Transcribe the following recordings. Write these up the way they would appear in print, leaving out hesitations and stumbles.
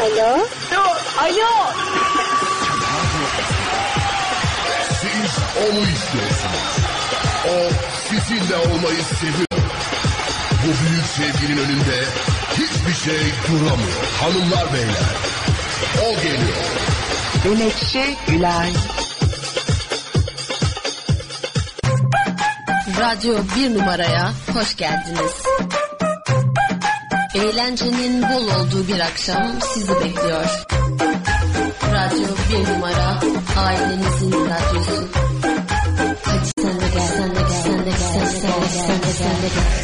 Alo. Alo. Siz onu istiyorsunuz. O sizinle olmayı seviyor. Bu büyük sevginin önünde hiçbir şey duramıyor. Hanımlar beyler, o geliyor. Menekşe Gülay. Radyo 1 numaraya hoş geldiniz. Eğlencenin bol olduğu bir akşam sizi bekliyor. Radyo 1 numara, ailenizin radyosu. Hadi sen de gel, sen de gel, sen de gel, sen de gel, sen de gel, sen de gel.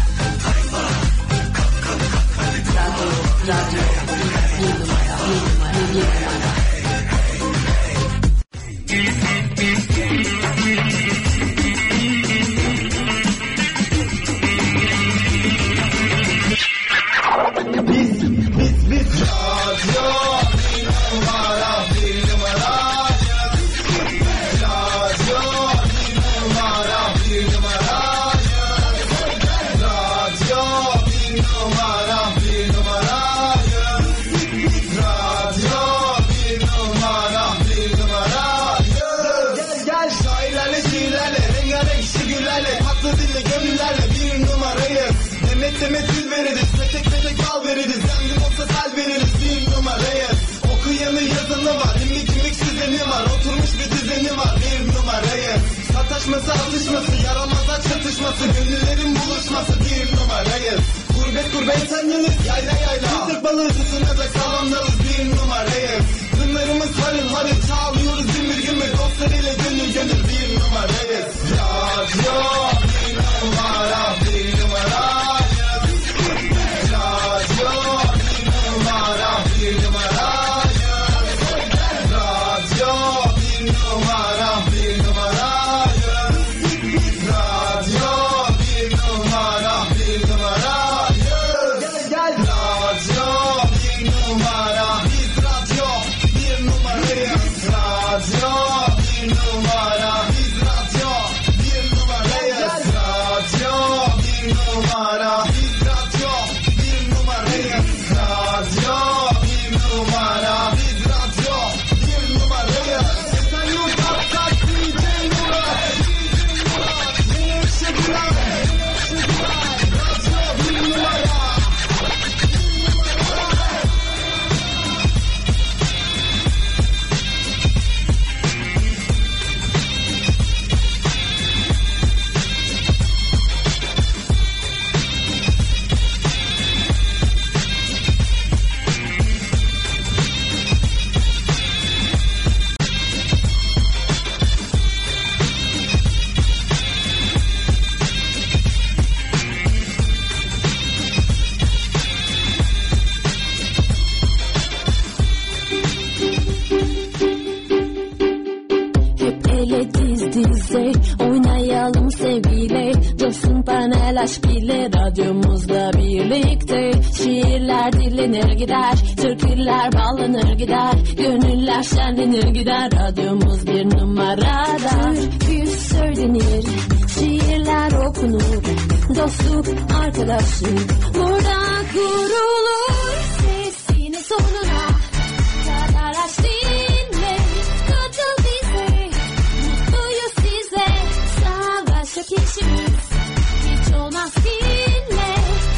Radyo 1 numara, 1 numara. Demet dil veririz, petek bal veririz. Zengin olsa sel veririz, bir numarayız. Okuyanı yazanı var, imlik düzeni var. Oturmuş bir düzeni var, bir numarayız. Sataşması atışması, yaramazlar çatışması. Gönüllerin buluşması, bir numarayız. Gurbet sen yanız, yayla Türk balığı tutunacak sağlamlarız, bir numarayız. Dınlarımız harıl çağlıyoruz gümür dostlarıyla gönül bir numarayız. Radyo bir numara, bir numara. Oynayalım sevgiyle, coşsun panel aşk ile. Radyomuzda birlikte şiirler dinlenir gider, türküler bağlanır gider, gönüller şenlenir gider. Radyomuz bir numarada, türkü söylenir, şiirler okunur, dostluk arkadaşlık burada kurulur. Sesini sonuna kadar aç dinle, katıl bize, mutluyuz sizle. Savaşa kişimiz hiç olmaz kinle,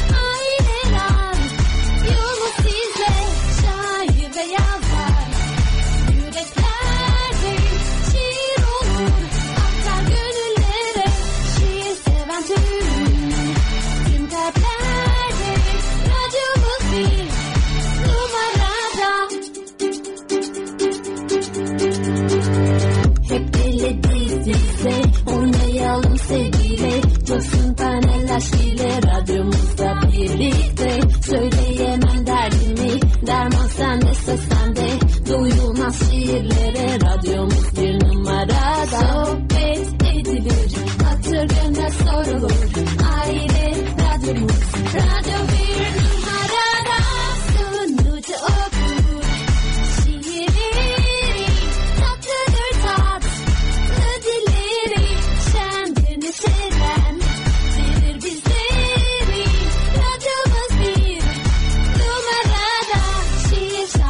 aileler yolumuz sizle. Şair ve yazar yüreklerde şiir olur, aktar gönüllere. Şiir seven tüm kalplerde, radyomuz bir numarada. Hep elle diz dize oynayalım sevgiyle, coşsun panel aşk ile. Radyomuzda birlikte söyleyemem derdimi, derman sende söz sende, duyulmaz şiirlere. Radyomuz bir numarada, sohbet edilir, hatır gönül sorulur, aile radyomuz. Radyo bir numarada, sunucu okur şiirleri, tatlıdır tatlı dilleri, şendir neşeden verir bizleri. Radyomuz bir numarada, şiir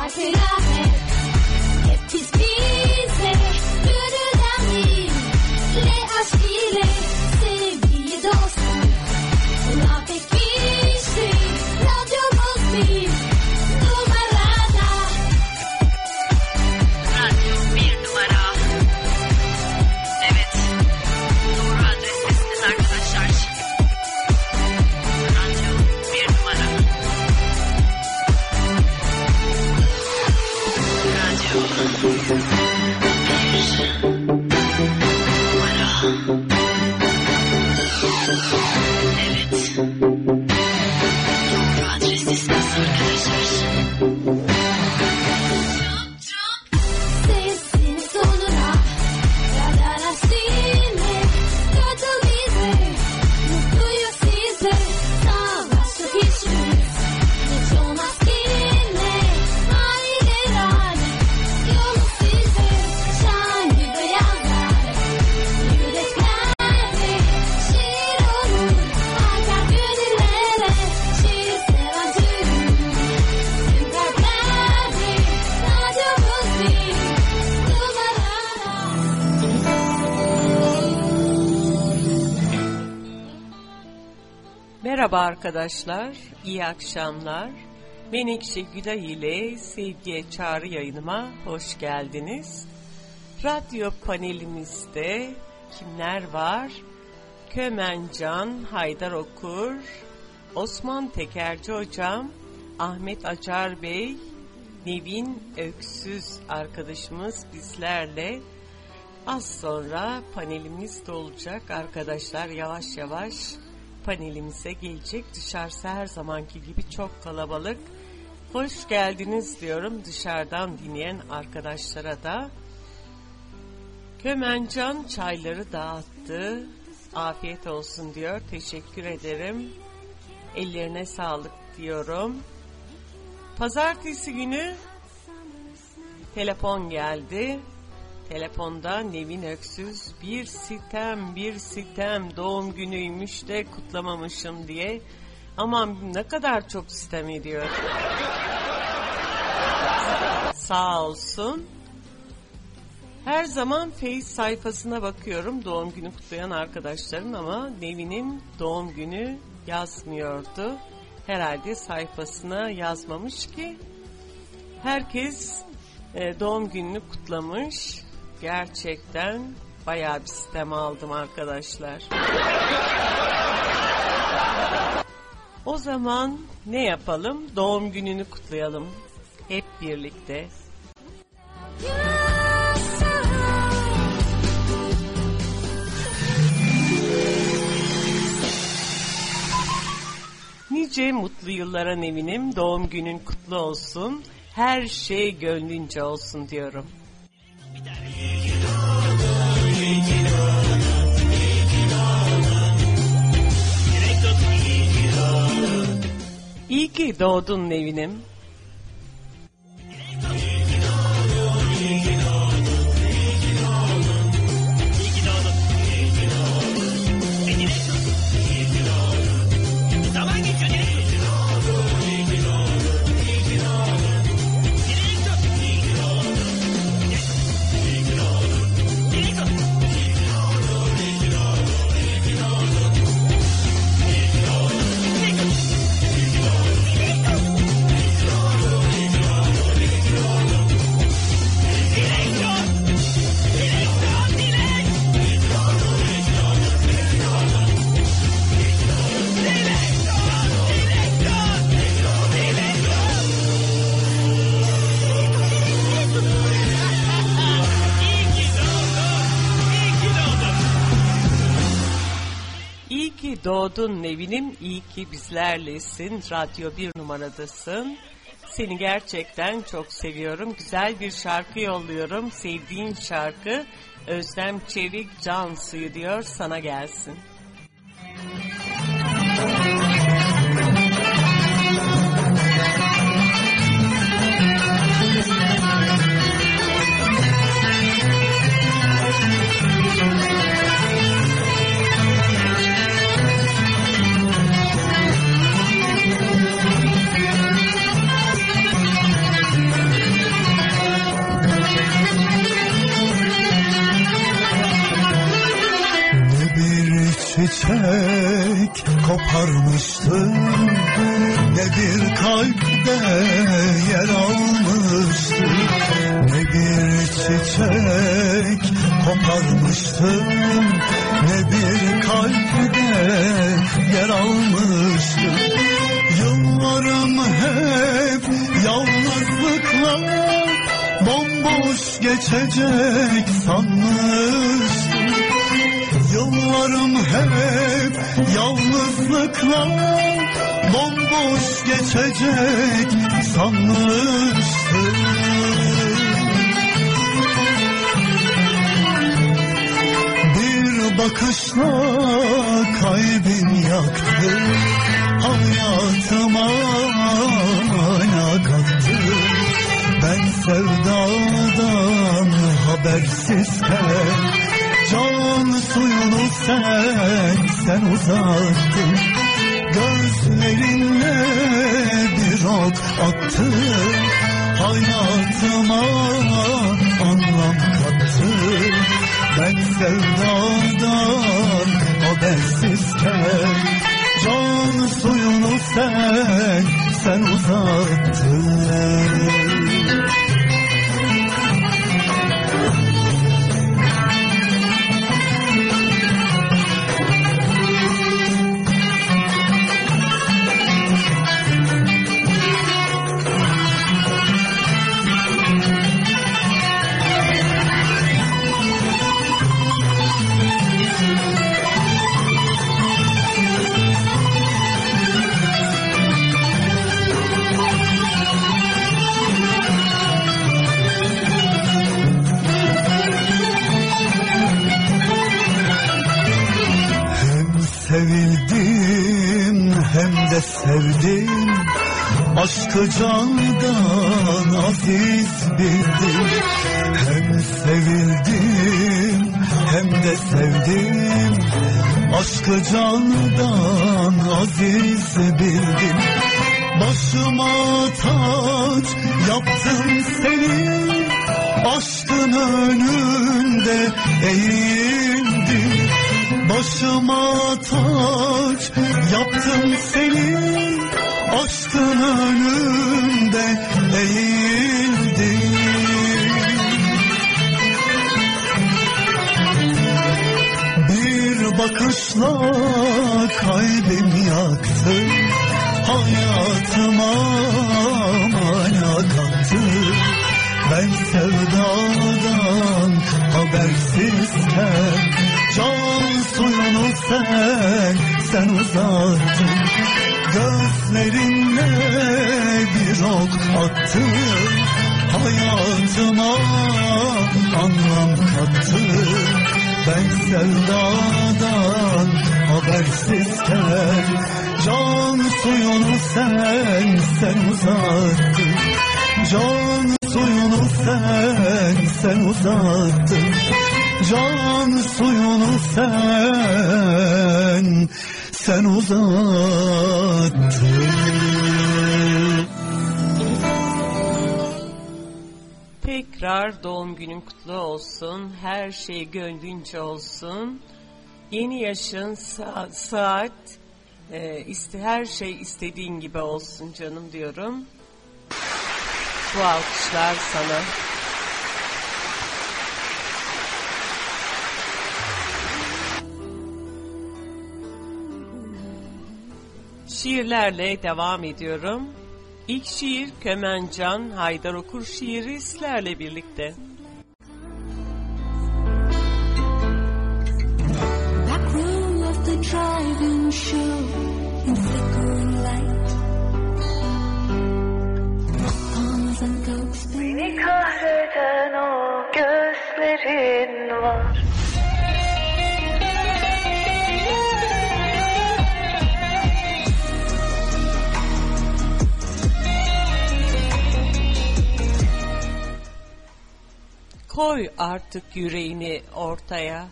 Merhaba arkadaşlar, iyi akşamlar. Menekşe Gülay ile Sevgiye Çağrı yayınıma hoş geldiniz. Radyo panelimizde kimler var? Kömencan Haydar Okur, Osman Tekerci Hocam, Ahmet Acar Bey, Nevin Öksüz arkadaşımız bizlerle. Az sonra panelimiz de olacak arkadaşlar, yavaş yavaş panelimize gelecek. Dışarısı her zamanki gibi çok kalabalık. Hoş geldiniz diyorum dışarıdan dinleyen arkadaşlara da. Kömencan çayları dağıttı. Afiyet olsun diyor. Teşekkür ederim. Ellerine sağlık diyorum. Pazartesi günü telefon geldi. Telefonda Nevin Öksüz bir sitem doğum günüymüş de kutlamamışım diye. Aman ne kadar çok sitem ediyor. Sağ olsun. Her zaman Face sayfasına bakıyorum doğum günü kutlayan arkadaşların ama Nevin'in doğum günü yazmıyordu. Herhalde sayfasına yazmamış ki. Herkes doğum gününü kutlamış. Gerçekten bayağı bir sitem aldım arkadaşlar. O zaman ne yapalım? Doğum gününü kutlayalım. Hep birlikte. Nice mutlu yıllara Nevin'im. Doğum günün kutlu olsun. Her şey gönlünce olsun diyorum. İyi ki doğdun Nevin'im. Doğdun Nevin'im, iyi ki bizlerlesin, Radyo 1 numaradasın. Seni gerçekten çok seviyorum. Güzel bir şarkı yolluyorum. Sevdiğin şarkı Özlem Çevik Can Suyu diyor, sana gelsin. Çiçek koparmıştım, ne bir kalpte yer almıştım. Ne bir çiçek koparmıştım, ne bir kalpte yer almıştım. Yıllarım hep yalnızlıkla bomboş geçecek sanmıştım. Yıllarım hep yalnızlıkla bomboş geçecek sanmıştım. Bir bakışla kalbin yaktı, hayatıma mana kattı. Ben sevdadan habersizken can suyunu sen uzattın. Gözlerinle bir ok attın, hayatıma anlam kattın. Ben sevdadan habersizken can Can suyunu sen uzattın. Sevildim hem de sevdim, aşkı candan aziz bildim. Hem sevildim hem de sevdim, aşkı candan aziz bildim. Başıma taç yaptım seni, aşkın önünde eğildim. Başıma taç yaptım seni, aşkın önünde eğildim. Bir bakışla kalbim yaktı, hayatıma mana kattı. Ben sevdadan habersizken can suyunu sen uzattın. Gözlerinle bir ok attın, hayatıma anlam kattın. Ben sevdadan habersizken can suyunu sen uzattın. Can suyunu sen uzattın. Can suyunu sen uzattın. Tekrar doğum günün kutlu olsun. Her şey gönlünce olsun. Yeni yaşın saat her şey istediğin gibi olsun canım diyorum. Bu alkışlar sana. Şiirlerle devam ediyorum. İlk şiir Kömencan Haydar Okur şiiri sizlerle birlikte. Back room of the drive-in show in flickering light. Palms and cokes. Beni kahreden o gözlerin var. Koy artık yüreğini ortaya.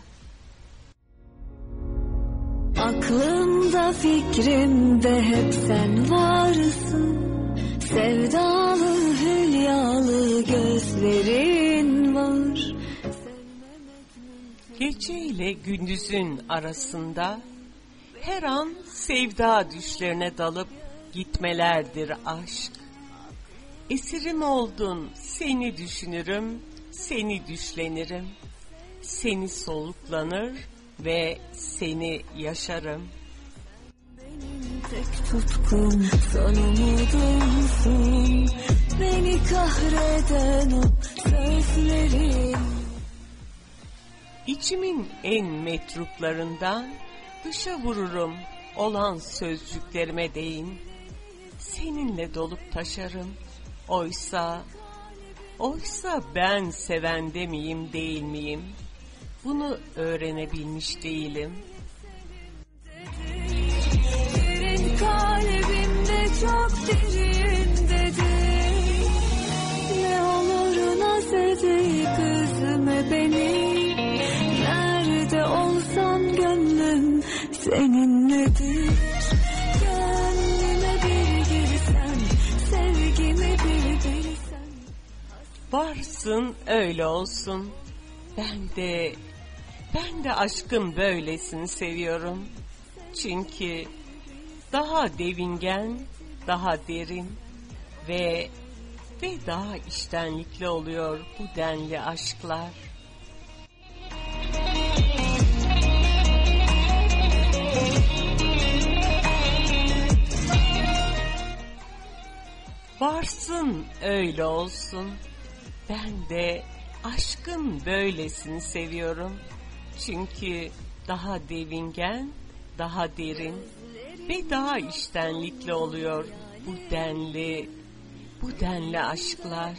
Aklımda fikrimde hep sen varsın. Sevdalı hülyalı gözlerin var. Gece ile gündüzün arasında her an sevda düşlerine dalıp gitmelerdir aşk. Esirim oldun, seni düşünürüm, seni düşlenirim, seni soluklanır ve seni yaşarım. Benim tek tutkum son umudumsun. Beni kahreden o sözlerin. İçimin en metruplarından dışa vururum olan sözcüklerime değin. Seninle dolup taşarım. Oysa ben sevende miyim değil miyim? Bunu öğrenebilmiş değilim. Senin kalbimde çok derindedir. Ne olur naz edip üzme beni. Nerede olsan gönlüm seninledir. Gönlüme bir girsen, sevgimi bir bilsen. Varsın öyle olsun. Ben de aşkın böylesini seviyorum. daha devingen, daha derin ve daha içtenlikli oluyor bu denli aşklar. Varsın öyle olsun, ben de aşkın böylesini seviyorum. Çünkü daha devingen, daha derin ve daha içtenlikli oluyor bu denli aşklar.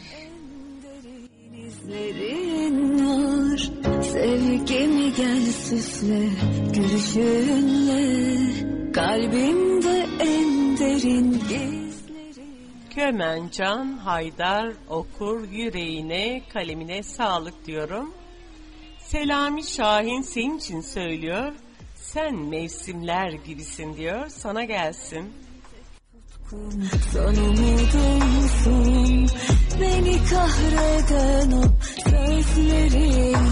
İzlerin var, sevgimi gel süsle, gülüşünle, kalbimde en derin gizlerin. Kömencan Haydar okur, yüreğine, kalemine sağlık diyorum. Selami Şahin senin için söylüyor, sen mevsimler gibisin diyor, sana gelsin. Son umudumsun, beni kahreden o sözlerin.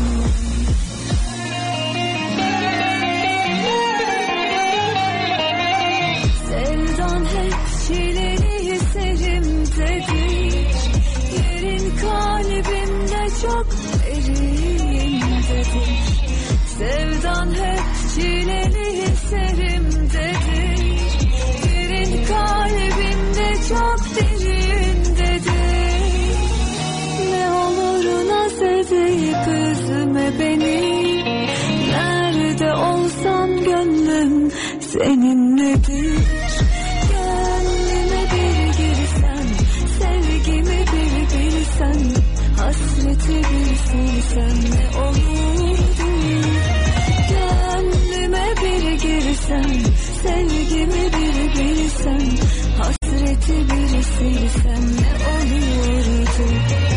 Sevdan hep çileli serimdedir, yerin kalbimde çok derindedir. Sevdan hep çileli serimdedir, yerin kalbimde çok derindedir. Ne olur naz edip üzme beni, nerede olsam gönlüm seninledir. Gönlüme bir girsen, sevgimi bir bilsen, hasreti bir silsen ne olurdu. Gönlüme bir girsen, sevgimi bir bilsen, hasreti bir silsen ne olurdu.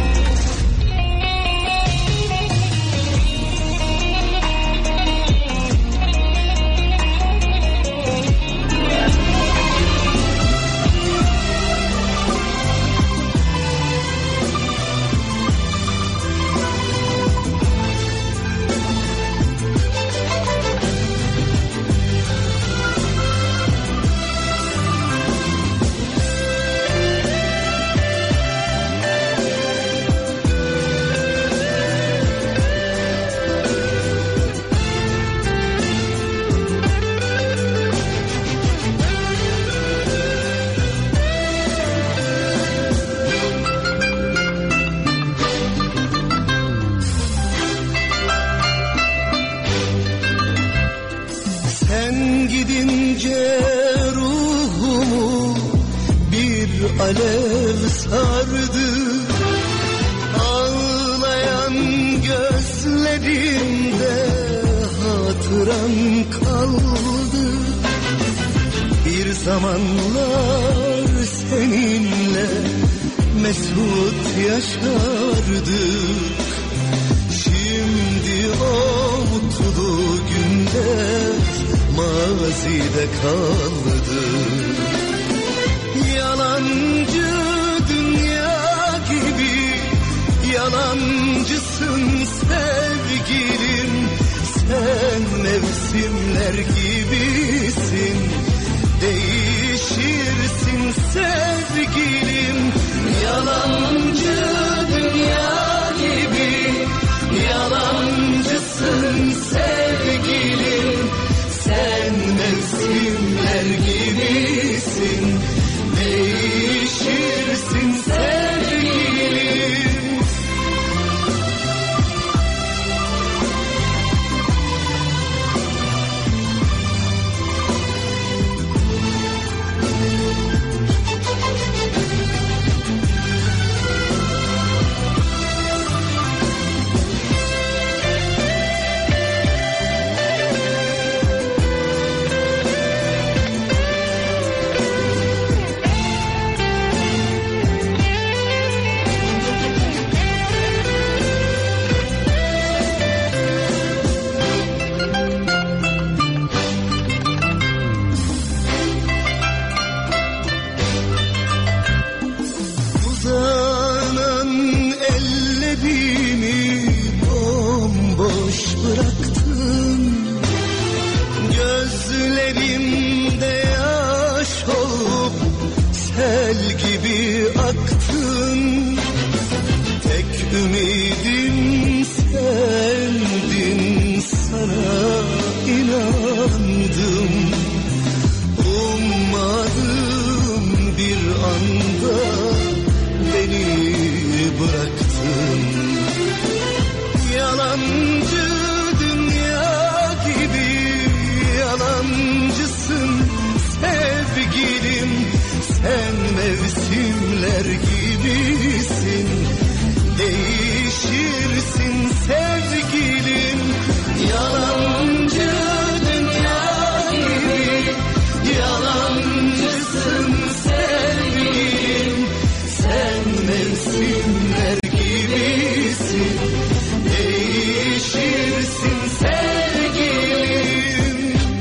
Alev sardı, ağlayan gözlerimde hatıran kaldı. Bir zamanlar seninle mesut yaşardık, şimdi o mutlu günler mazide kaldı. Yalancı dünya gibi, yalancısın sevgilim. Sen mevsimler gibisin, değişirsin sevgilim. Yalancı dünya gibi, yalancısın sevgilim. Sen mevsimler gibisin, değişirsin sevgilim. Ümidim sendin, sana inandım. Ummadım bir anda beni bıraktın. Yalancı dünya gibi yalancısın sevgilim. Sen mevsimler gibisin, değişirsin sevgilim. Yalancı dünya gibi yalancısın sevgilim. Sen mevsimler gibisin, değişirsin sevgilim.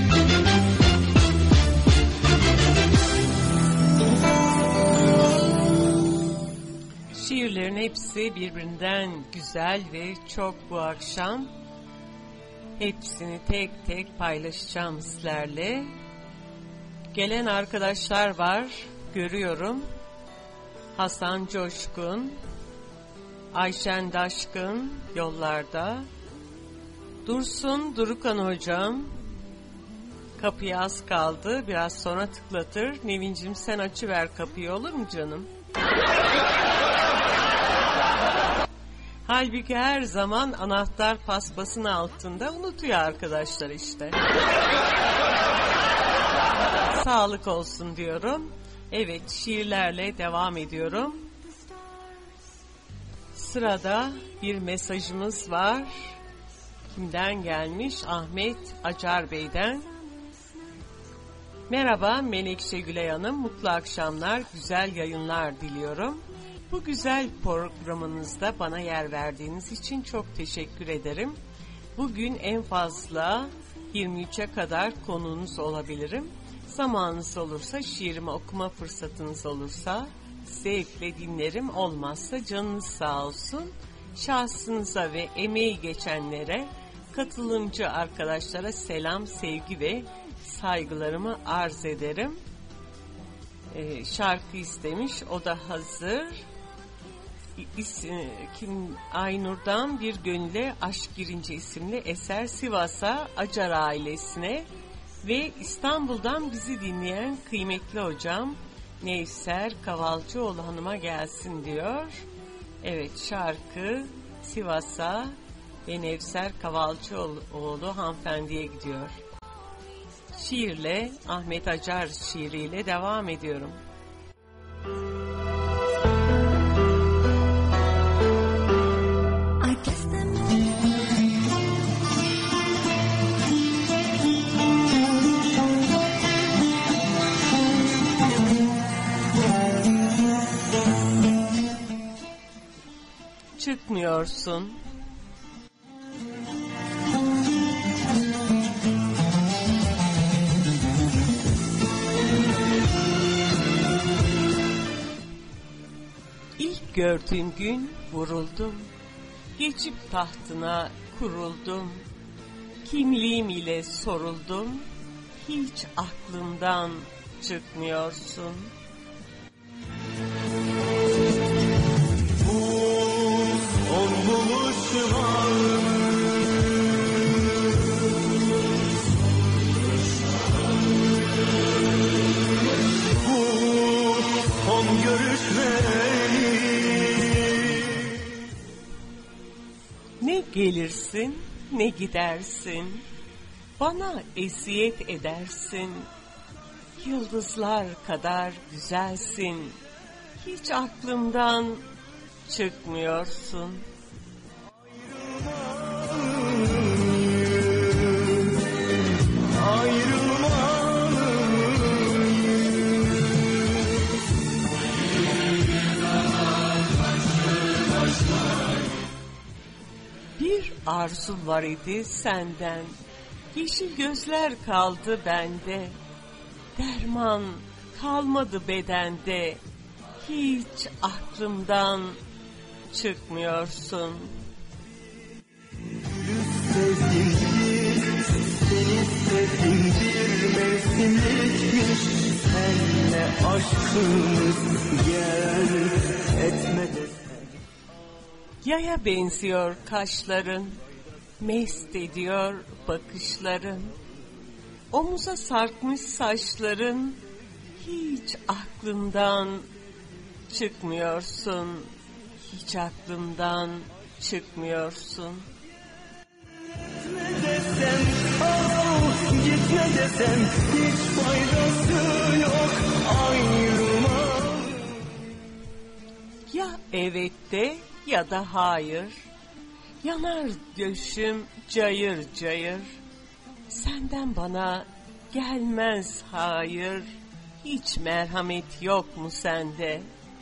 Şiirlerin hepsi birbirinden güzel ve çok bu akşam. Hepsini tek tek paylaşacağım sizlerle. Gelen arkadaşlar var, görüyorum. Hasan Coşkun, Ayşen Daşkın yollarda. Dursun Durukan hocam, kapıya az kaldı, biraz sonra tıklatır. Nevincim sen açıver kapıyı, olur mu canım? Halbuki her zaman anahtar paspasın altında unutuyor arkadaşlar işte. Sağlık olsun diyorum. Evet, şiirlerle devam ediyorum. Sırada bir mesajımız var. Kimden gelmiş? Ahmet Acar Bey'den. Merhaba Menekşe Gülay Hanım, mutlu akşamlar, güzel yayınlar diliyorum. Bu güzel programınızda bana yer verdiğiniz için çok teşekkür ederim. Bugün en fazla 23'e kadar konuğunuz olabilirim. Zamanınız olursa, şiirimi okuma fırsatınız olursa zevkle dinlerim, olmazsa canınız sağ olsun. Şahsınıza ve emeği geçenlere, katılımcı arkadaşlara selam, sevgi ve saygılarımı arz ederim. Şarkı istemiş, o da hazır. Aynur'dan Bir Gönüle Aşk Girince isimli eser Sivas'a, Acar ailesine ve İstanbul'dan bizi dinleyen kıymetli hocam Nevser Kavalcıoğlu Hanım'a gelsin diyor. Evet, şarkı Sivas'a ve Nevser Kavalcıoğlu hanımefendiye gidiyor. Şiirle, Ahmet Acar şiiriyle devam ediyorum. Çıkmıyorsun. İlk gördüğüm gün vuruldum. Geçip tahtına kuruldum. Kimliğim ile soruldum. Hiç aklımdan çıkmıyorsun. Ne gelirsin, ne gidersin, bana eziyet edersin. Yıldızlar kadar güzelsin, hiç aklımdan çıkmıyorsun. Bir arzum var idi senden, yeşil gözler kaldı bende. Derman kalmadı bedende, hiç aklımdan çıkmıyorsun. Seni sevdim bir mevsimlikmiş, senle aşkımız yer etmedi. Yaya benziyor kaşların, mest ediyor bakışların. Omuza sarkmış saçların, hiç aklımdan çıkmıyorsun, hiç aklımdan çıkmıyorsun. Gitme desem, gitme desem hiç faydası yok ayrılma. Ya evet de ya da hayır. Yanar göğsüm cayır cayır. Senden bana gelmez hayır. Hiç merhamet yok mu sende?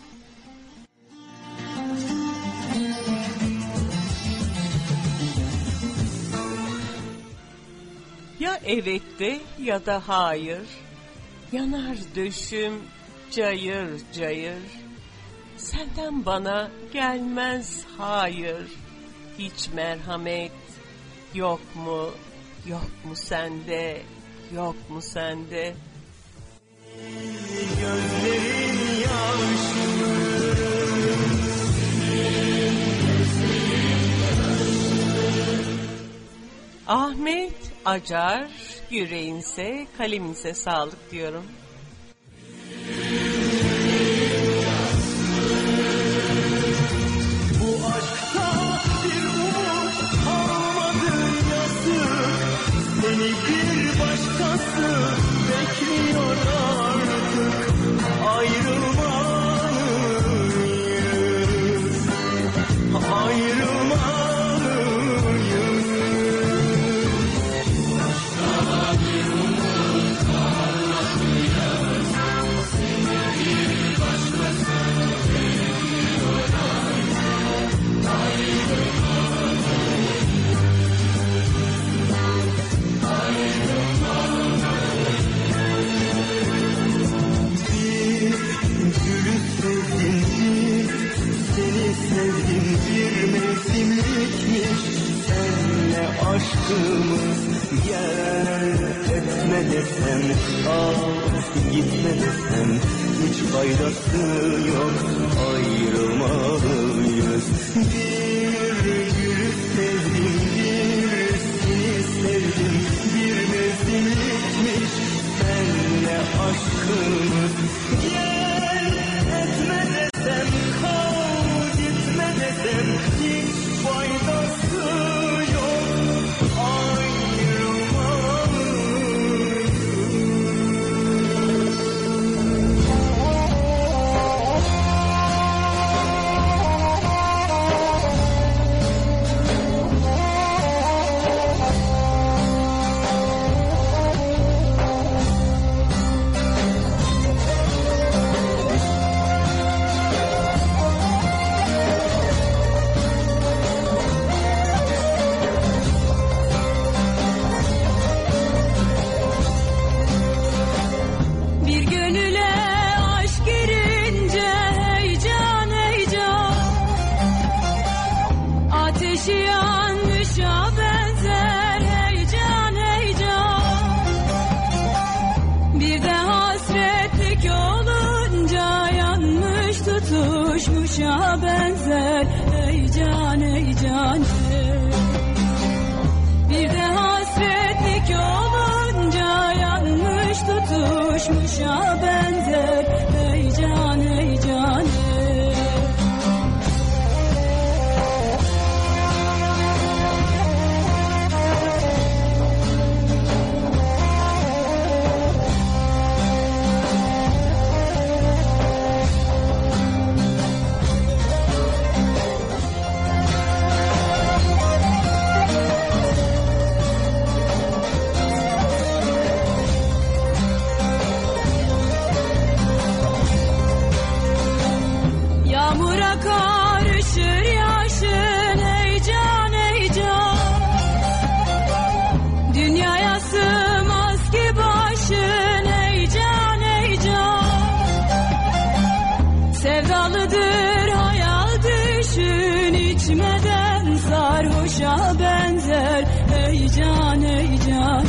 Ya evet de ya da hayır. Yanar döşüm cayır cayır. Senden bana gelmez hayır. Hiç merhamet yok mu? Yok mu sende? Yok mu sende? Gözlerin yaşlı. Ahmet Acar, yüreğinse kaleminize sağlık diyorum. Bu aşkta bir umut kalmadı yazık. Seni bir başkası bekliyor artık. Ayrılmalıyız, ayrılmalıyız. Sevdim bir mevsimlikmiş senle aşkımız. Gel etme desem, gitme desem hiç faydası yok, ayrılmalıyız. Bir gülü sevdim, bir seni sevdim, bir mevsimlikmiş senle aşkımız. Gel etme desem, gitme desem hiç faydası yok, tutuşmuşa benzer. Ey can ey can, bir de hasretlik olunca yanmış tutuşmuşa benzer. Ey can ey can. Sarhoşa benzer. Ey can ey can,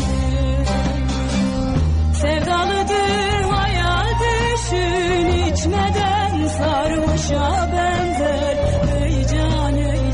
sevdalıdır hayal düşün içmeden. Sarhoşa benzer. Ey can ey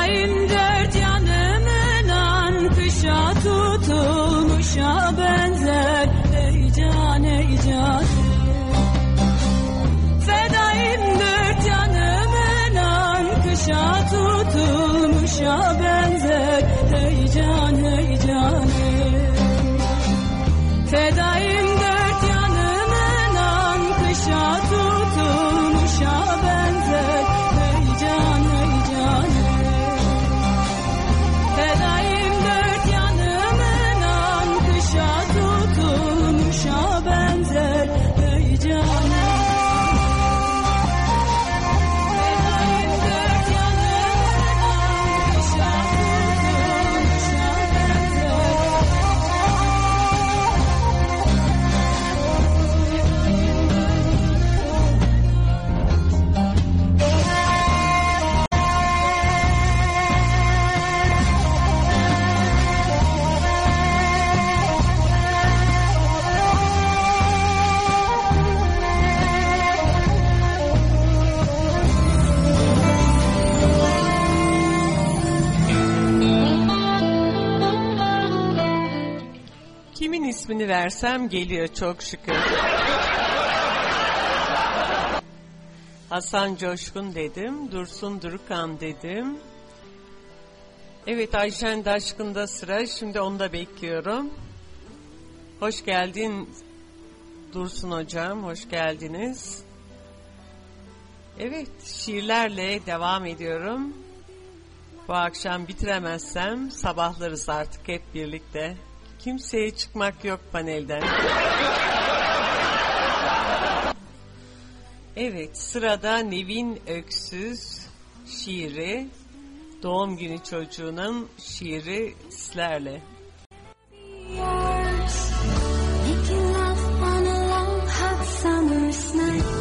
Fedayım dört yanımdan, kışa tutulmuşa benzer. Ey can ey can. Fedayım dört yanımdan, kışa tutulmuşa benzer. Ey can ey can. Fedayım dört yanımdan, kışa tutulmuşa benzer. Ey can ey can. Fedayım dört yanımdan, kışa tutulmuşa benzer. Ey can. Kimin ismini versem geliyor çok şükür. Hasan Coşkun dedim, Dursun Durukan dedim. Evet, Ayşen Daşkın'da sıra, şimdi onu da bekliyorum. Hoş geldin Dursun hocam, hoş geldiniz. Evet, şiirlerle devam ediyorum. Bu akşam bitiremezsem sabahlarız artık hep birlikte. Kimseye çıkmak yok panelden. Evet, sırada Nevin Öksüz şiiri, doğum günü çocuğunun şiiri sizlerle. Making love on a long hot summer's night.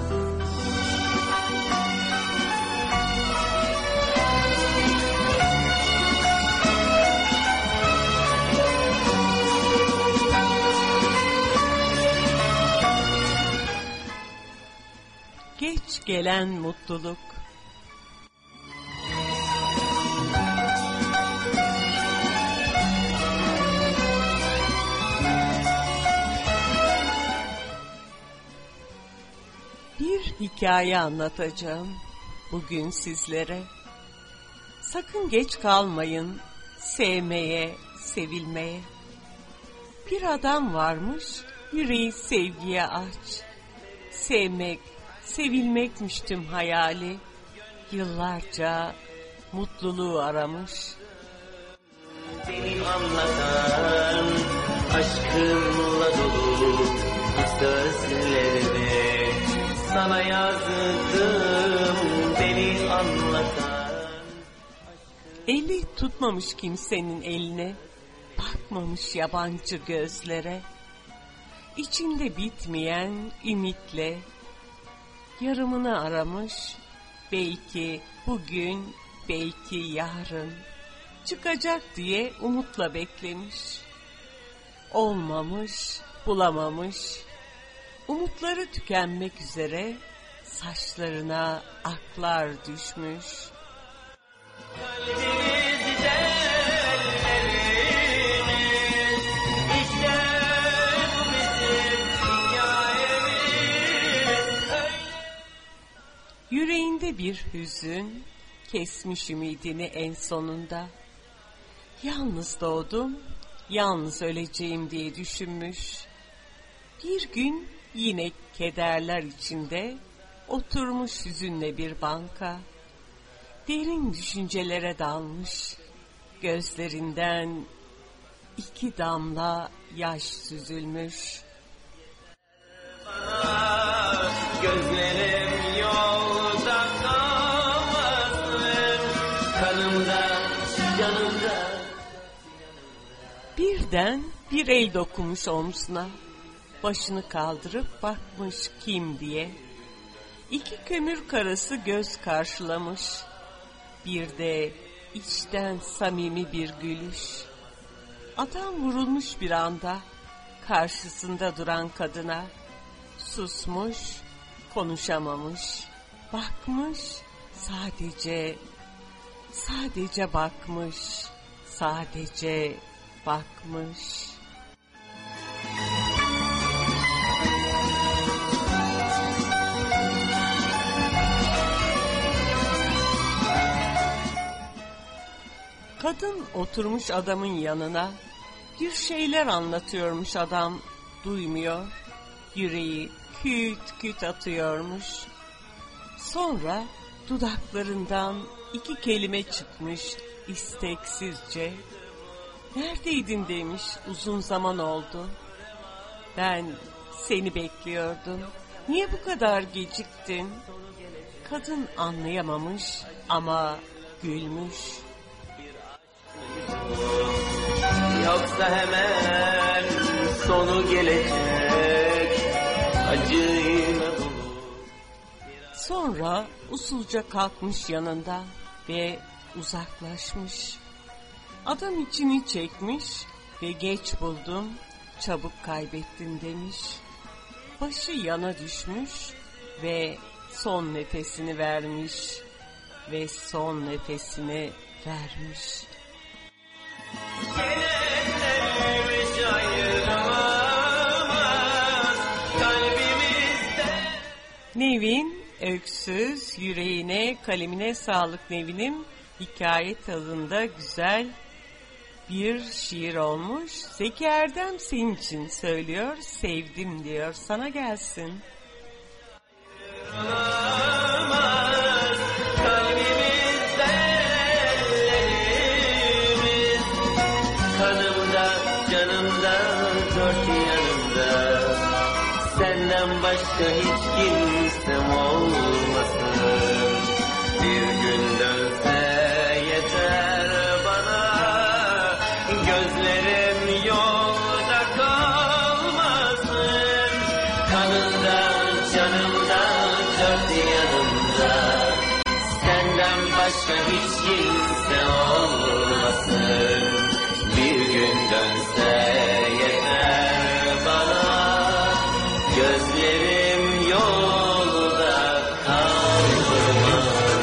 Geç gelen mutluluk. Bir hikaye anlatacağım bugün sizlere. Sakın geç kalmayın sevmeye, sevilmeye. Bir adam varmış, yüreği sevgiye aç. Sevmek, sevilmekmiş tüm hayali. Yıllarca mutluluğu aramış. Beni anlatan aşkımla dolu sözlerimi sana yazdım, beni anlatan. Eli tutmamış kimsenin eline, bakmamış yabancı gözlere. İçinde bitmeyen ümitle yarımını aramış. Belki bugün, belki yarın çıkacak diye umutla beklemiş. Olmamış, bulamamış. Umutları tükenmek üzere saçlarına aklar düşmüş. Yüreğinde bir hüzün kesmiş ümidini en sonunda. Yalnız doğdum, yalnız öleceğim diye düşünmüş. Bir gün yine kederler içinde oturmuş hüzünle bir banka. Derin düşüncelere dalmış, gözlerinden 2 damla yaş süzülmüş. Gözlerim yolda kalmasın, kanımda, yanımda. Birden bir el dokunmuş omzuna, başını kaldırıp bakmış kim diye. 2 kömür karası göz karşılamış, bir de içten samimi bir gülüş. Adam vurulmuş bir anda karşısında duran kadına. Susmuş, konuşamamış, bakmış Sadece bakmış, sadece bakmış. Kadın oturmuş adamın yanına, bir şeyler anlatıyormuş adam, duymuyor, yüreği küt küt atıyormuş. Sonra dudaklarından 2 kelime çıkmış isteksizce. Neredeydin demiş, uzun zaman oldu. Ben seni bekliyordum. Niye bu kadar geciktin? Kadın anlayamamış ama gülmüş. Yoksa hemen sonu gelecek, acıyla dolu. Sonra usulca kalkmış yanında ve uzaklaşmış. Adam içini çekmiş ve geç buldum, çabuk kaybettin demiş. Başı yana düşmüş ve son nefesini vermiş ve son nefesini vermiş. Gelenlerimiz ayıramaz kalbimizde. Nevin Öksüz, yüreğine, kalemine sağlık Nevin'im. Hikaye tadında güzel bir şiir olmuş. Zeki Erdem senin için söylüyor, sevdim diyor, sana gelsin. Kalbimizde ellerimiz, kanımda, canımda, dört yanımda. Senden başka hiç kimsem olmasın. Bir gün dönse yeter bana, gözlerim yolda kalmasın. Kanımda, canımda, dört yanımda. Senden başka hiç kimse olmasın. Bir gün dönse yeter bana, gözlerim yolda kalmasın.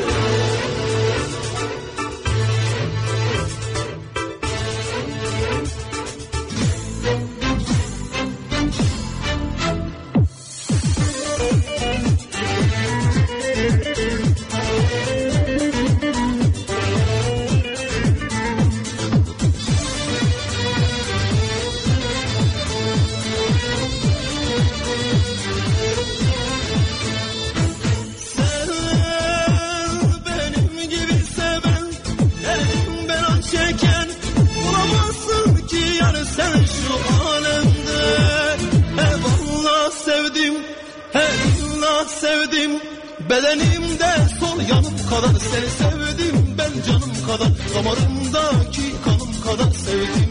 Sevdim bedenimde sol yanım kadar seni sevdim, ben canım kadar damarımdaki kanım kadar sevdim.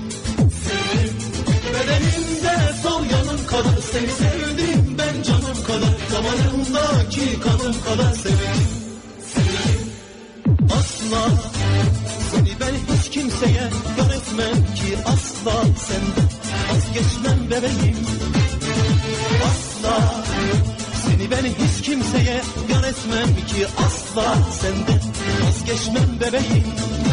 Bedenimde sol yanım kadar seni sevdim, ben canım kadar damarımdaki kanım kadar sevdim. Asla seni ben hiç kimseye yar etmem ki, asla senden vazgeçmem bebeğim. Asla seni ben hiç kimseye yar etmem ki, asla senden vazgeçmem bebeğim.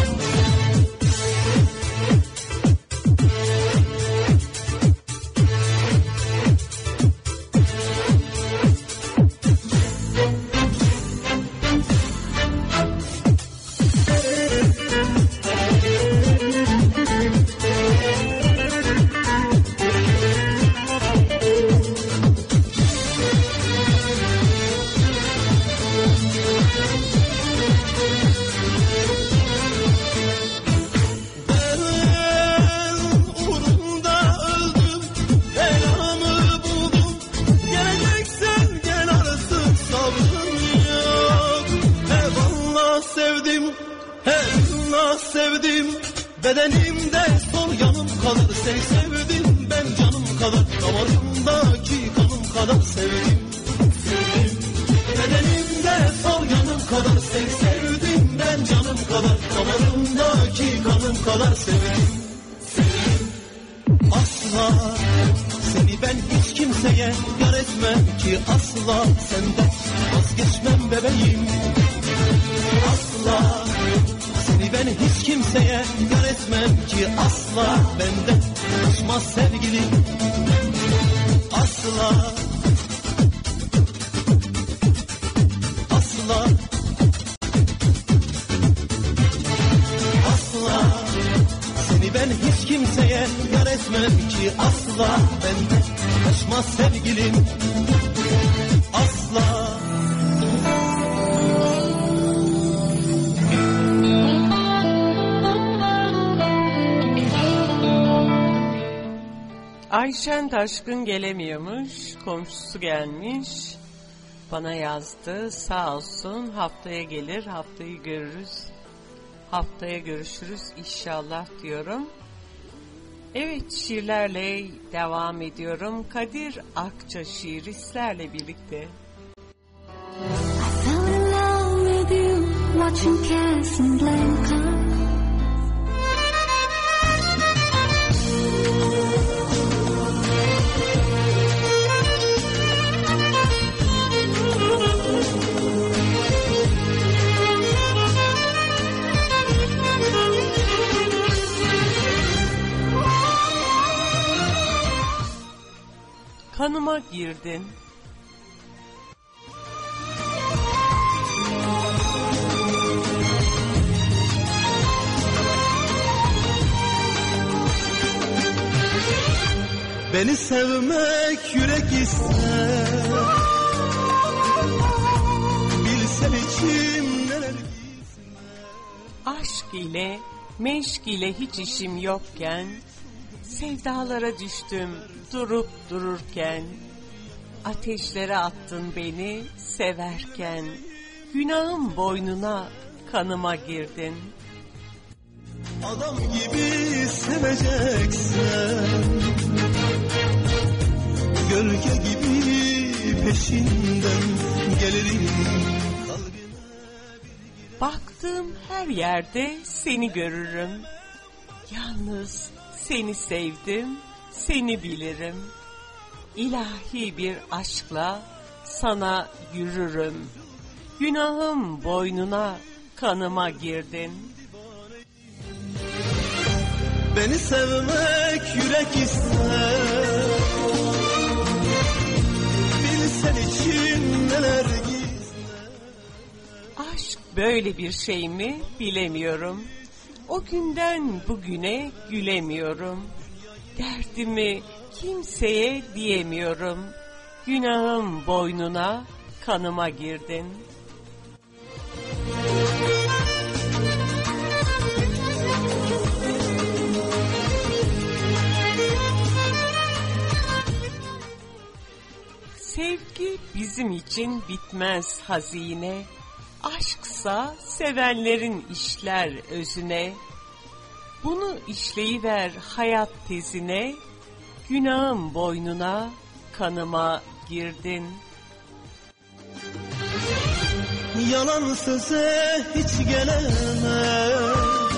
Sevdim bedenimde sol yanım kadar seni sevdim, ben canım kadar damarımdaki kanım kadar sevdim. Bedenimde sol yanım kadar seni sevdim, ben canım kadar damarımdaki kanım kadar sevdim. Asla seni ben hiç kimseye yar etmem ki, asla senden vazgeçmem bebeğim. Asla ki asla benden kaçmaz sevgilim. Asla, asla, asla. Seni ben hiç kimseye yar etmem ki asla benden kaçmaz sevgilim. Asla. Ayşen Taşkın gelemiyormuş, komşusu gelmiş, bana yazdı, sağ olsun, haftaya gelir, haftayı görürüz, haftaya görüşürüz inşallah diyorum. Evet, şiirlerle devam ediyorum. Kadir Akça şiiri sizlerle birlikte. I fell in love with you, watching Casablanca. Kanıma girdin. Beni sevmek yürek ister. Bilsen içim neler gizler. Aşk ile, meşk ile hiç işim yokken, sevdalara düştüm durup dururken, ateşlere attın beni severken, günahım boynuna kanıma girdin. Adam gibi seveceksen, gölge gibi peşinden gelirim kalbine. Baktığım her yerde seni görürüm. Yalnız seni sevdim, seni bilirim. İlahi bir aşkla sana yürürüm. Günahım boynuna kanıma girdin. Beni sevmek yürek ister. Bilsen için neler gizler. Aşk böyle bir şey mi bilemiyorum. O günden bugüne gülemiyorum. Derdimi kimseye diyemiyorum. Günahım boynuna kanıma girdin. Sevgi bizim için bitmez hazine. Aşksa sevenlerin işler özüne. Bunu işleyiver hayat tezine. Günahım boynuna kanıma girdin. Yalan söze hiç gelemem.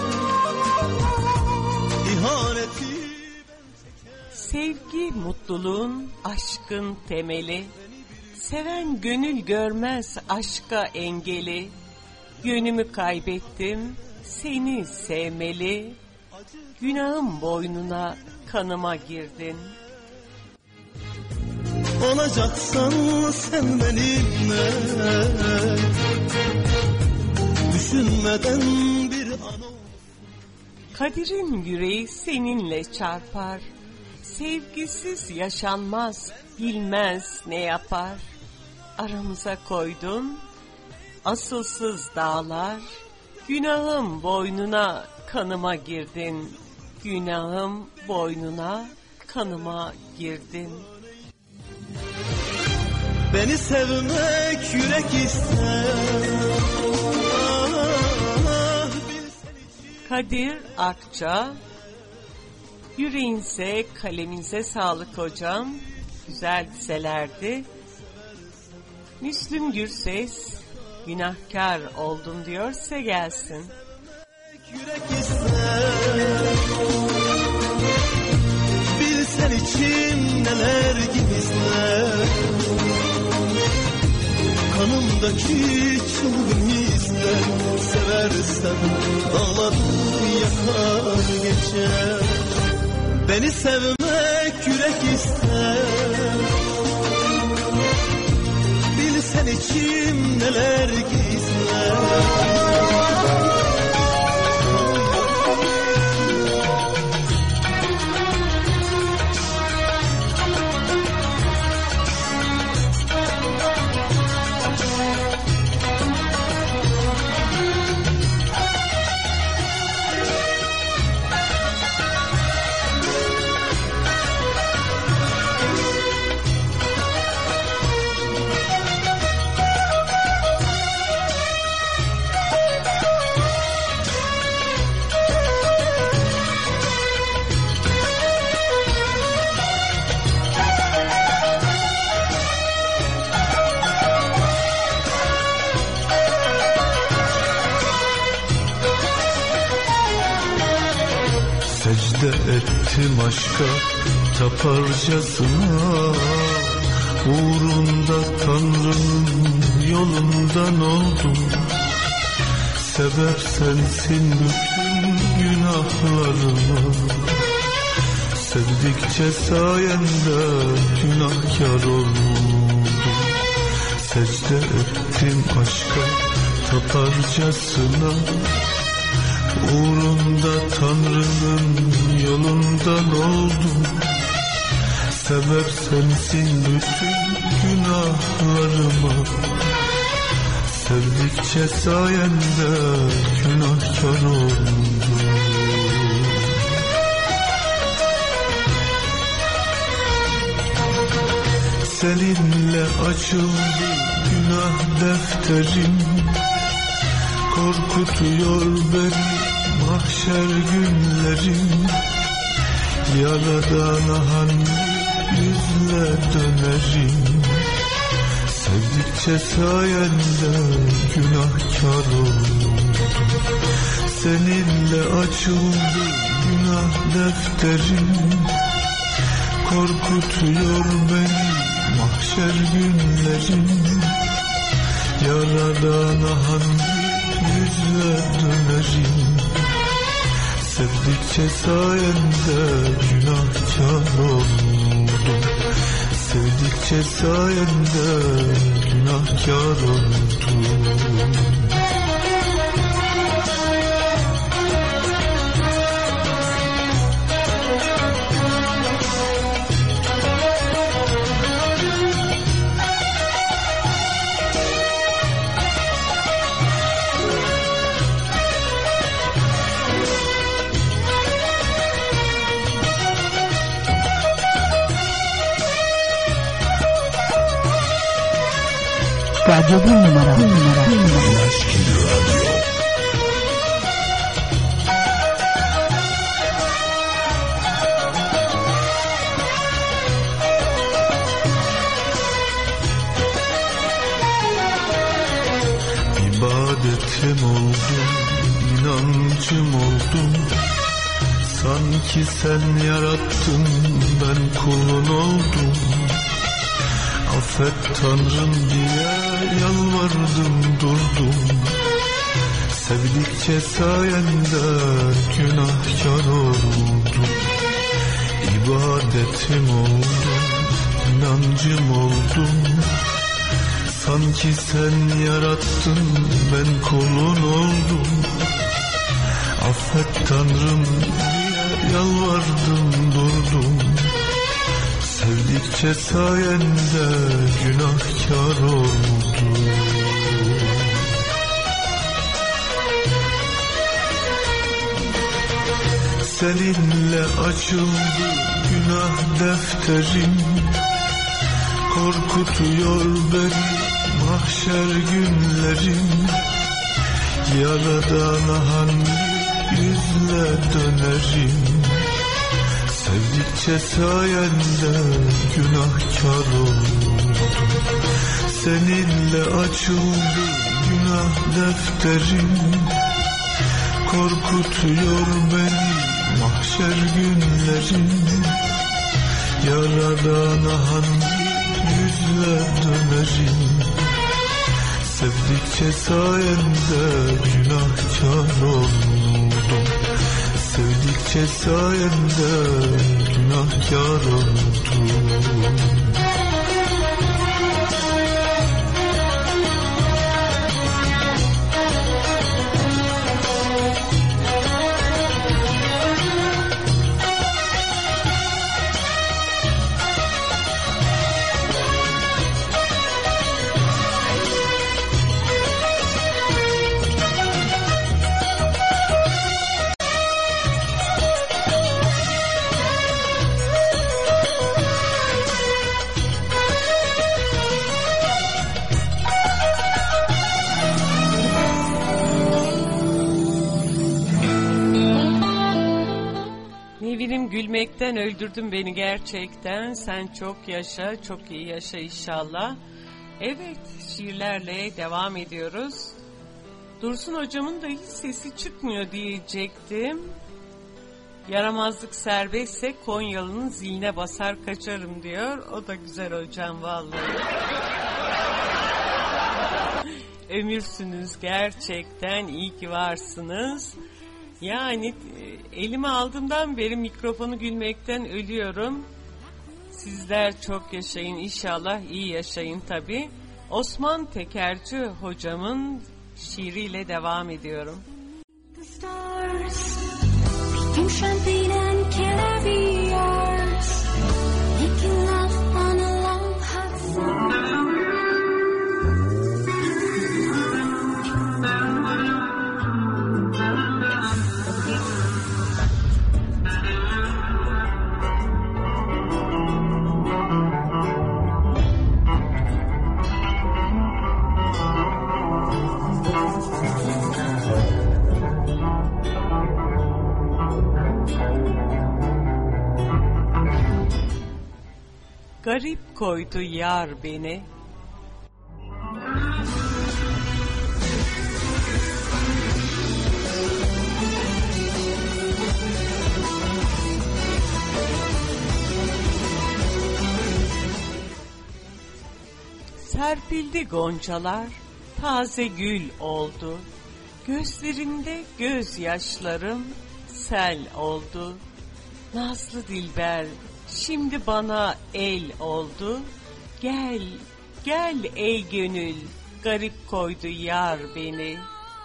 İhaneti Sevgi mutluluğun, aşkın temeli. Seven gönül görmez aşka engeli. Yönümü kaybettim, seni sevmeli. Günahım boynuna kanıma girdin. olacaksan sen benimle. Düşünmeden bir an ol. Kadir'in yüreği seninle çarpar. Sevgisiz yaşanmaz, bilmez ne yapar. Aramıza koydun asılsız dağlar. Günahım boynuna kanıma girdin. Günahım boynuna kanıma girdin. Beni sevmek yürek ister. Kadir Akça. Yüreğinize, kalemize sağlık hocam. Güzel dizelerdi. Müslüm Gürses, günahkar oldum diyor, size gelsin. Yürek ister. Bilsen için neler gizler. Kanımdaki çılgın hisler. güzel seversen dağlar yakar geçer. Beni sevmek yürek ister, bilsen içim neler gizler. Secde ettim aşka taparcasına, uğrunda Tanrı'nın yolundan oldum. Sebep sensin bütün günahlarıma, sevdikçe sayende günahkar oldum. Secde ettim aşka taparcasına, uğrunda Tanrı'nın yolundan oldum. Sebep sensin bütün günahlarıma, sevdikçe sayende günahkar oldum. Seninle açıldı günah defterim, korkutuyor beni mahşer günlerim. Yaradana hangi yüzle dönerim, sevdikçe sayende günahkar oldum. Seninle açıldı günah defterim, korkutuyor beni mahşer günlerim. Yaradana hangi yüzle dönerim, sevdikçe sayende günahkar oldum. Sevdikçe sayende günahkar oldum. Radyo 1 numara. İbadetim oldum, inancım oldum. Sanki sen yarattın, ben kulun oldum. Affet Tanrım diye yalvardım durdum. Sevdikçe sayende günahkar oldum. İbadetim oldum, inancım oldum. Sanki sen yarattın, ben kulun oldum. Affet Tanrım diye yalvardım durdum. Sevdikçe sayende günahkar oldum. Seninle açıldı günah defterim, korkutuyor beni mahşer günlerim. Yaradana hangi yüzle dönerim, sevdikçe sayende günahkar oldum. Seninle açıldı günah defterim, korkutuyor beni mahşer günlerim. Yaradana hangi yüzle dönerim, Sevdikçe sayende günahkar oldum. Sevdikçe sayende günahkar oldum. Gülmekten öldürdün beni gerçekten. Sen çok yaşa, çok iyi yaşa inşallah. Evet, şiirlerle devam ediyoruz. Dursun hocamın da hiç sesi çıkmıyor diyecektim. Yaramazlık serbestse Konyalı'nın ziline basar kaçarım diyor. O da güzel hocam vallahi. Ömürsünüz gerçekten, iyi ki varsınız. Yani elime aldığımdan beri mikrofonu gülmekten ölüyorum. Sizler çok yaşayın inşallah, iyi yaşayın tabii. Osman Tekerci hocamın şiiriyle devam ediyorum. The stars, picking champagne and caviars, making love on a long hot summer. Garip koydu yar beni. Serpildi goncalar, taze gül oldu. Gözlerimde gözyaşlarım sel oldu. Nazlı dilber şimdi bana el oldu. Gel, gel ey gönül, garip koydu yar beni.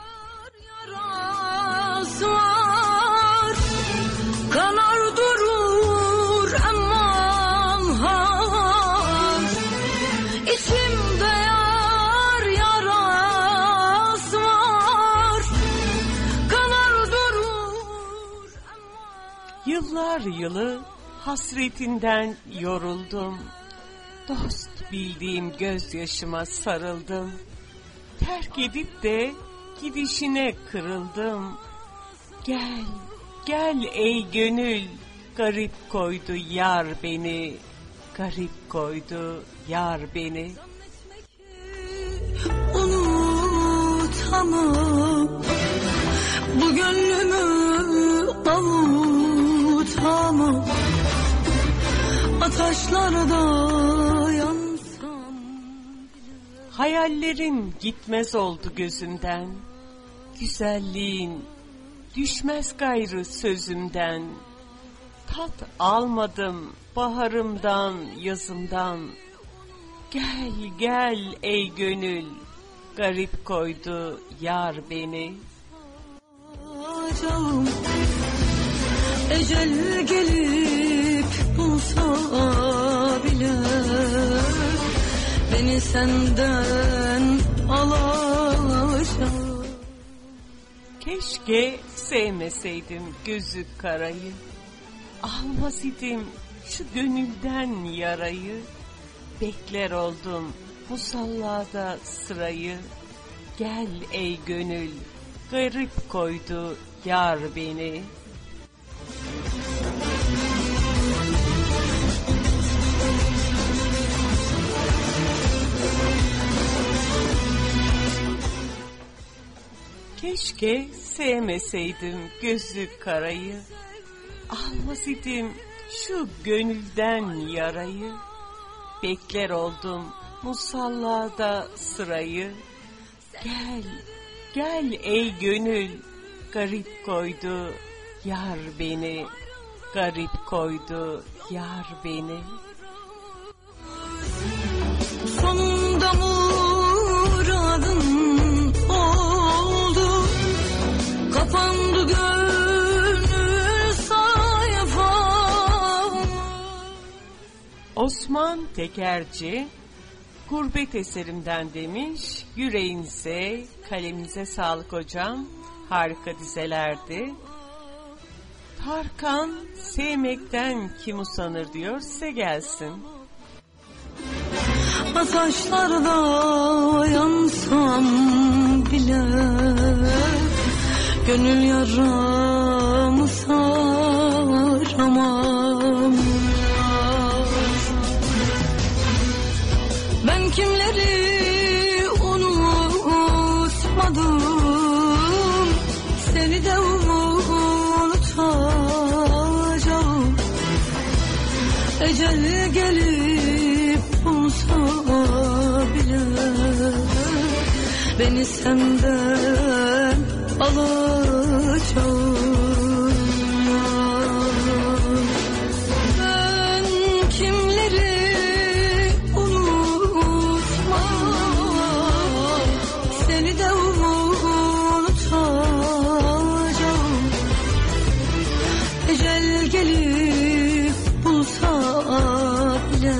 Yaras var, kanar durur aman har. İçimde yar yaras var, kanar durur aman. Yıllar yılı hasretinden yoruldum. Dost bildiğim gözyaşıma sarıldım. Terk edip de gidişine kırıldım. Gel, gel ey gönül, garip koydu yar beni. Garip koydu yar beni. Unutamam, bu gönlümü avutamam. Ataşlarda yansam bile. Hayallerin gitmez oldu gözümden. Güzelliğin düşmez gayrı sözümden. Tat almadım baharımdan, yazımdan. Gel, gel ey gönül, garip koydu yar beni. Ecel gelip bulsa bile beni senden alacak. Keşke sevmeseydim gözü karayı, almaz idim şu gönülden yarayı. Bekler oldum musallada sırayı. Gel ey gönül, garip koydu yar beni. Keşke sevmeseydim gözü karayı, almaz idim şu gönülden yarayı. Bekler oldum musallada sırayı. Gel, gel ey gönül, garip koydu yar beni, garip koydu yar beni. Sonunda muradın oldu, kapandı gönül sayfam. Osman Tekerci gurbet eserimden demiş. Yüreğinize, kaleminize sağlık hocam. Harika dizelerdi. Tarkan sevmekten kim usanır diyor, size gelsin. Taşlarda yansam bile gönül yaramı saramam. Ben kimleri unutmadım, seni de unutacağım. Ecel gelip bulsa bile beni senden alacağım. Ben kimleri unutmam, seni de unutacağım. Ecel gelip bulsa bile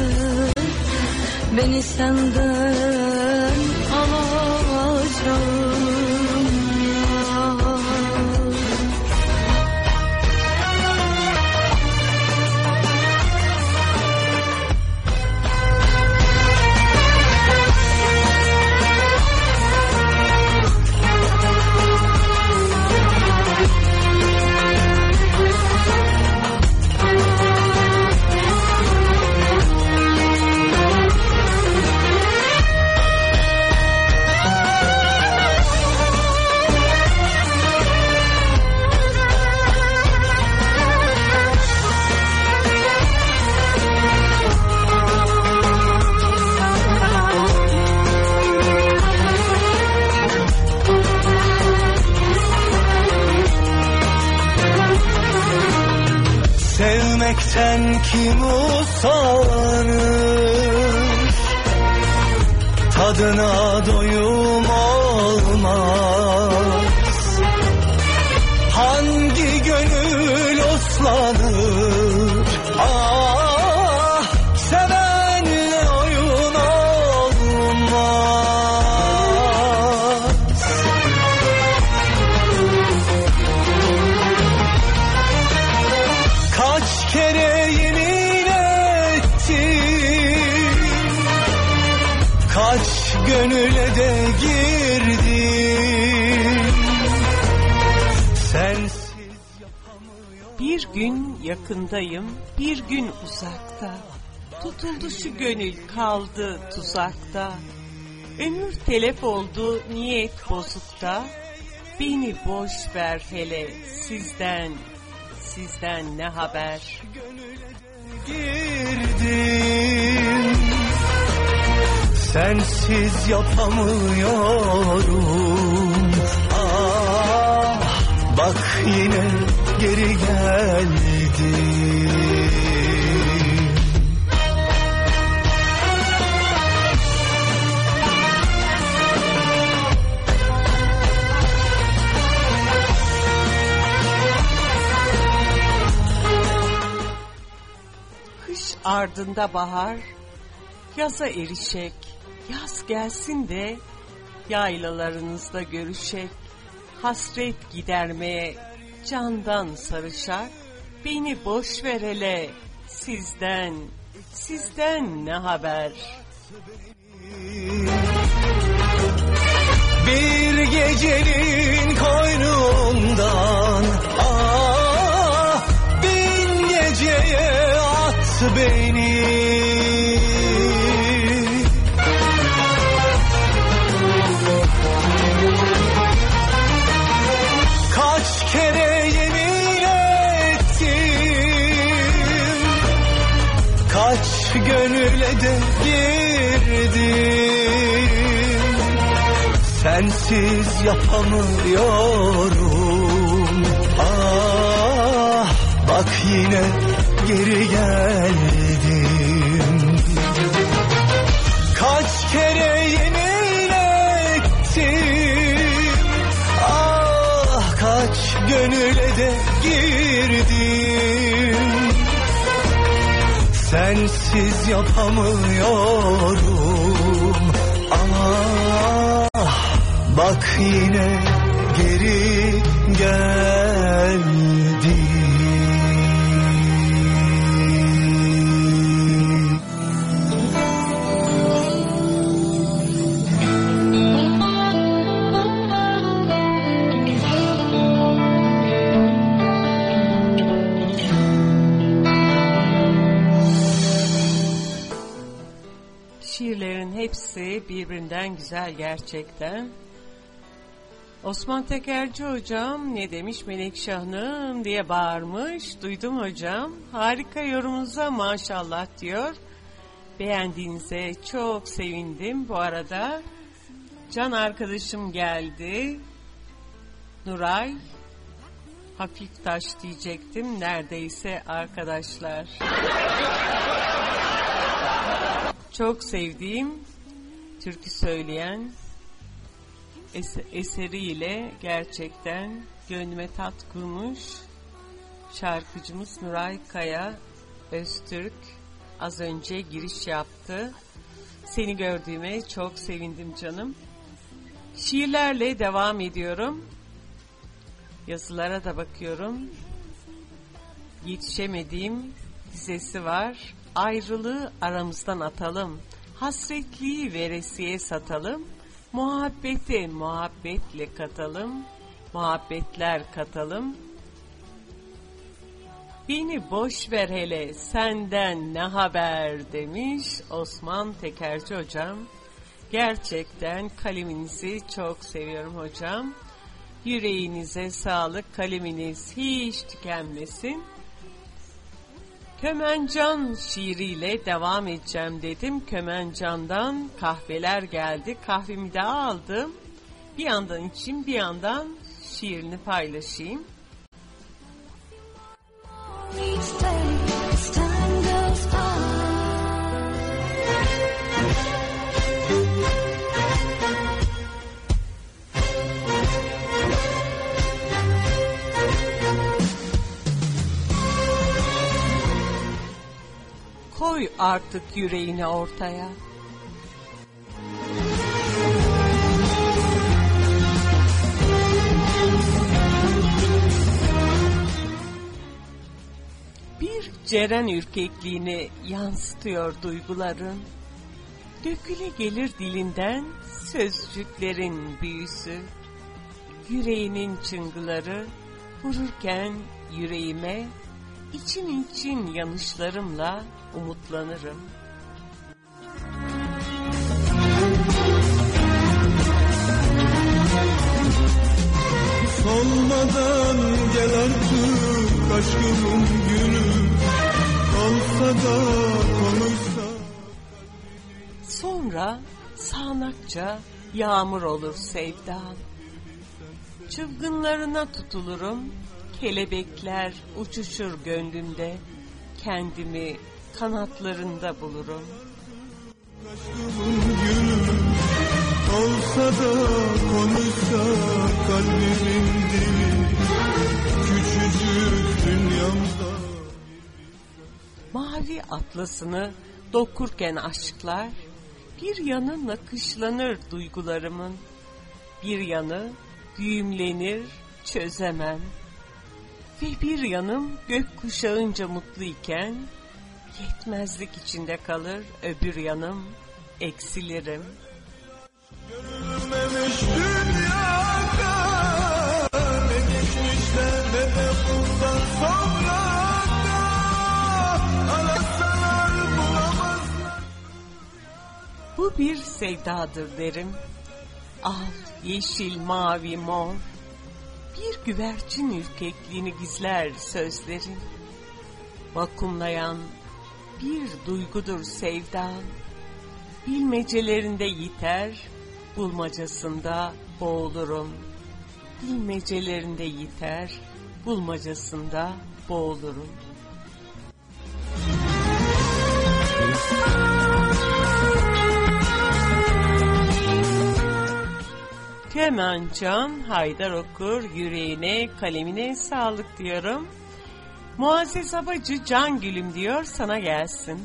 beni senden alacağım. Sevmekten kim usanır, tadına doyum olmaz. Hangi gönül oslanır, ah sevenle oyun olmaz. Kaç kere yemin ettim, kaç gönüle de girdim, sensiz yapamıyorum. Bir gün yakındayım, bir gün uzakta. Tutuldu şu gönül, kaldı tuzakta. Ömür telef oldu, niyet bozukta. Beni boş ver hele, sizden ne haber? Girdim, sensiz yapamıyorum. Ah, bak yine geri geldim. Ardında bahar, yaza erişek, yaz gelsin de yaylalarınızda görüşek, hasret gidermeye candan sarışak, beni boş ver hele, sizden ne haber? Bir gecenin koynundan, ah, bin geceye at beni. Kaç kere yemin ettim, kaç gönüle de girdim, sensiz yapamıyorum. Ah, bak yine geri geldim. Kaç kere yemin ettim, ah kaç gönüle de girdim. Sensiz yapamıyorum. Ah, bak yine geri geldim. Şiirlerin hepsi birbirinden güzel gerçekten. Osman Tekerci hocam ne demiş? Menekşe Hanım diye bağırmış. Duydum hocam. Harika yorumunuza maşallah diyor. Beğendiğinize çok sevindim. Bu arada can arkadaşım geldi. Nuray. Hafif taş diyecektim. Neredeyse arkadaşlar. Çok sevdiğim türkü söyleyen eseriyle gerçekten gönlüme tat kurmuş şarkıcımız Nuray Kaya Öztürk az önce giriş yaptı. Seni gördüğüme çok sevindim canım. Şiirlerle devam ediyorum. Yazılara da bakıyorum. Yetişemediğim dizesi var. Ayrılığı aramızdan atalım, hasretliği veresiye satalım, muhabbeti muhabbetle katalım, muhabbetler katalım. Beni boş ver hele, senden ne haber demiş Osman Tekerci hocam. Gerçekten kaleminizi çok seviyorum hocam. Yüreğinize sağlık, kaleminiz hiç tükenmesin. Kömencan şiiriyle devam edeceğim dedim. Kömencan'dan kahveler geldi. Kahvemi de aldım. Bir yandan içeyim, bir yandan şiirini paylaşayım. Koy artık yüreğini ortaya. Bir ceren ürkekliğini yansıtıyor duyguların. Döküle gelir dilinden sözcüklerin büyüsü. Yüreğinin çıngıları vururken yüreğime, İçin için yanışlarımla umutlanırım. Solmadan gel artık aşkımın günü, olsa da konuşsa. Sonra sağanakça yağmur olur sevdam. Çılgınlarına tutulurum. Kelebekler uçuşur gönlümde, kendimi kanatlarında bulurum. Aşkımın gülü, olsa da konuşsa kalbimin dili, küçücük dünyamda. Mavi atlasını dokurken aşklar, bir yanı nakışlanır duygularımın, bir yanı düğümlenir çözemem. Ve bir yanım gökkuşağınca mutluyken yetmezlik içinde kalır, öbür yanım eksilirim. Görülmemiş dünyada ne geçmişte ne de bundan sonra arasalar bulamazlar. Bu bir sevdadır derim. Al, yeşil, mavi, mor. Bir güvercin ürkekliğini gizler sözlerin. Vakumlayan bir duygudur sevda. Bilmecelerinde yiter, bulmacasında boğulurum. Bilmecelerinde yiter, bulmacasında boğulurum. Teoman Can Haydar Okur, yüreğine kalemine sağlık diyorum. Muazzez Havacı Can Gülüm diyor, sana gelsin.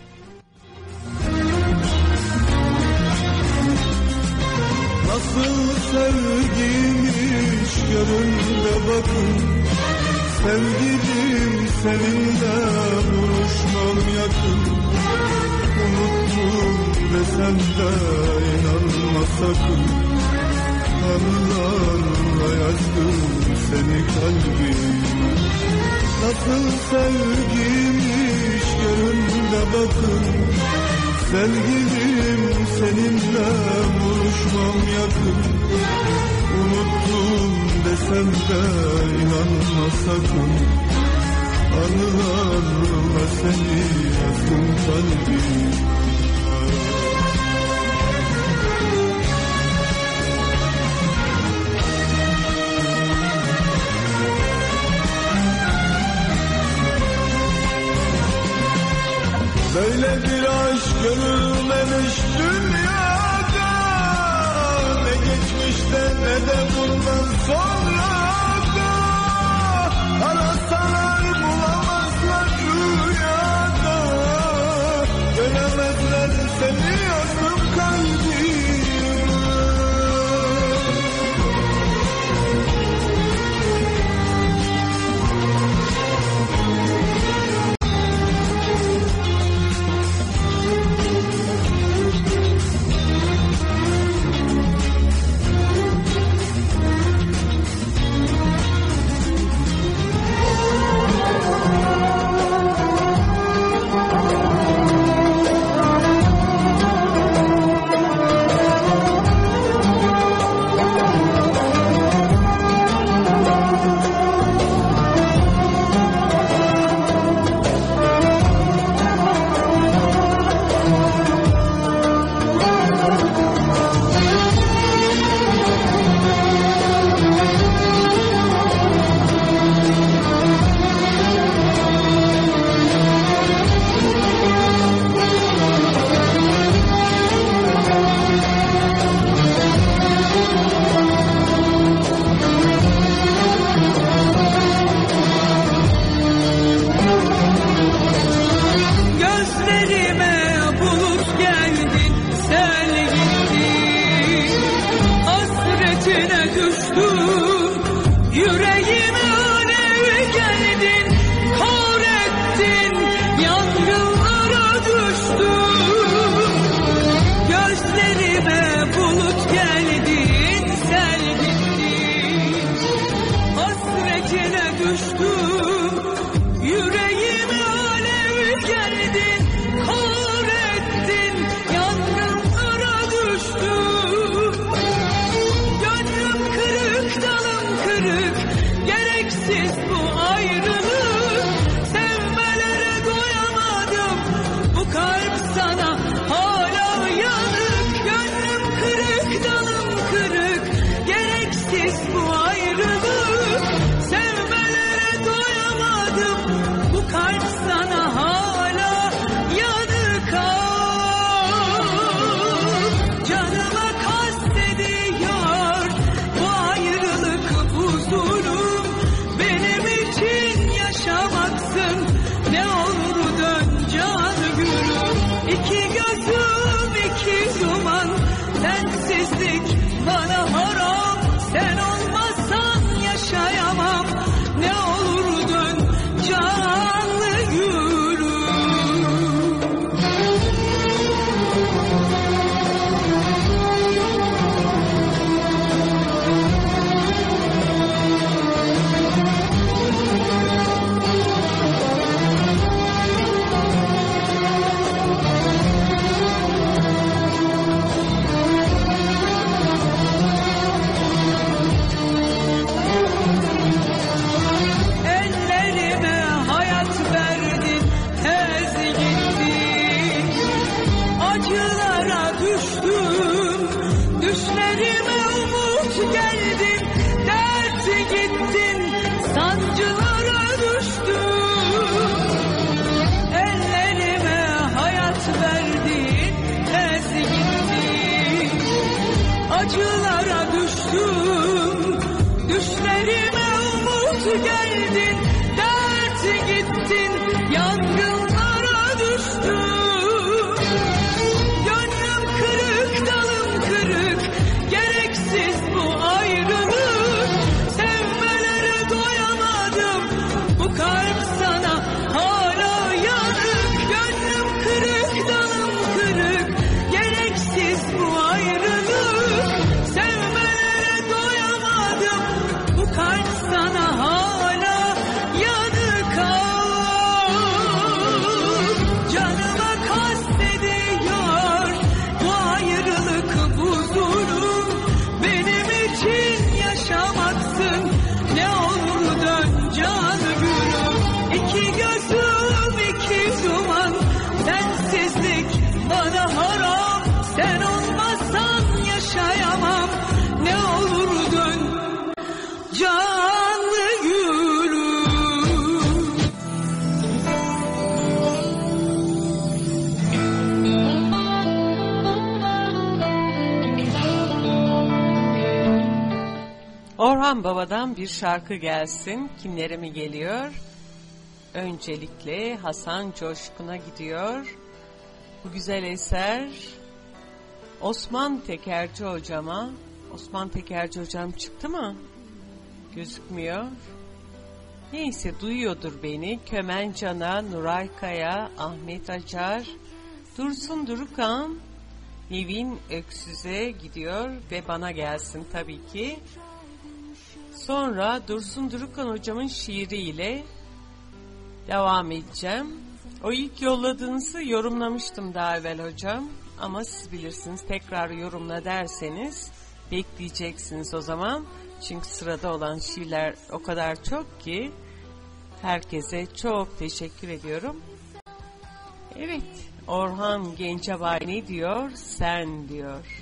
Nasıl sevgiymiş görün de bakın, sevgilim seninle buluşmam yakın. Unuttum desem de inanma sakın, anılarla yazdım seni kalbim. Nasıl sevgiymiş görün de bakın, sevgilim seninle buluşmam yakın. Unuttum desem de inanma sakın, anılarla seni yazdım kalbim. Böyle bir aşk görülmemiş dünyada, ne geçmişte ne de bundan sonra da. Arasalar bulamazlar rüyada, göremezler seni yazdım kalbime. Benim için yaşa kötü geldin, dert gittin, yangınlara düştüm. Gönlüm kırık, dalım kırık, gereksiz bu ayrılık. Sevmelere doyamadım, bu kalp sana hala yanık. Gönlüm kırık, dalım kırık, gereksiz bu ayrılık. Sevmelere doyamadım, bu kalp sana hala yanık. Canıma kastediyor bu ayrılık, bu zulüm. Benim için yaşamaksın, ne olur dön can gülüm. İki gözüm iki duman, sensizlik bana haram. Sen olmazsan yaşayamam, ne olur dön can gülüm. Orhan Baba'dan bir şarkı gelsin. Kimlere mi geliyor? Öncelikle Hasan Coşkun'a gidiyor. Bu güzel eser Osman Tekerci hocama. Osman Tekerci hocam çıktı mı? Gözükmüyor. Neyse, duyuyordur beni. Kömen Can'a, Nuray Kaya, Ahmet Acar, Dursun Durukan, Nevin Öksüz'e gidiyor ve bana gelsin tabii ki. Sonra Dursun Durukan hocamın şiiriyle devam edeceğim. O ilk yolladığınızı yorumlamıştım daha evvel hocam. Ama siz bilirsiniz, tekrar yorumla derseniz bekleyeceksiniz o zaman. Çünkü sırada olan şiirler o kadar çok ki herkese çok teşekkür ediyorum. Evet, Orhan Gencebay ne diyor? Sen diyor.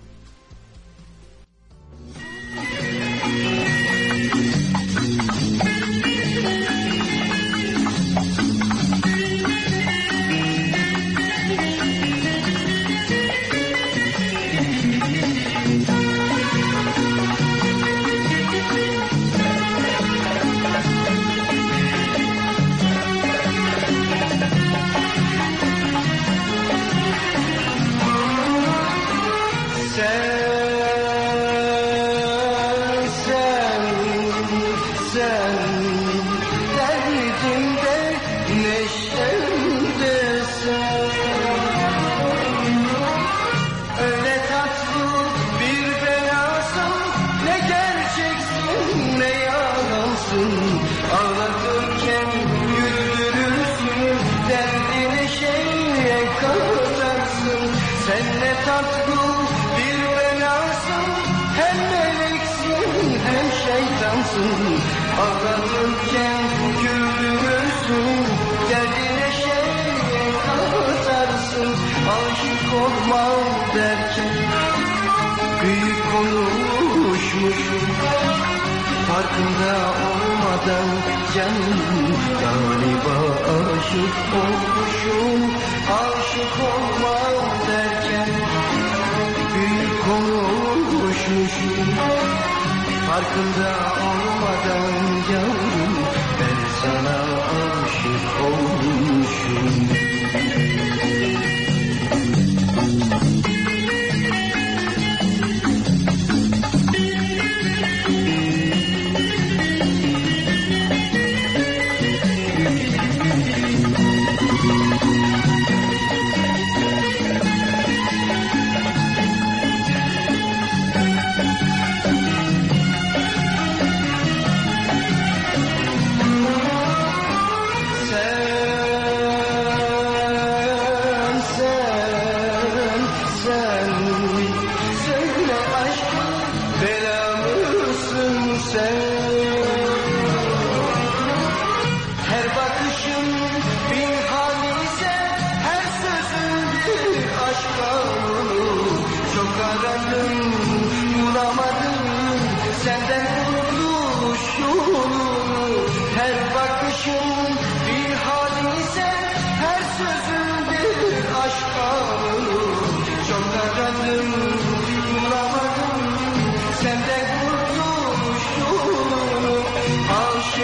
Ağlatırken güldürürsün, derdine şeye katarsın. Aşık olmam derken büyük konuşmuşum, farkında olmadan canım galiba aşık olmuşum. Aşık olmam derken büyük konuşmuşum, farkında olmadan yavrum ben sana aşık olmuşum.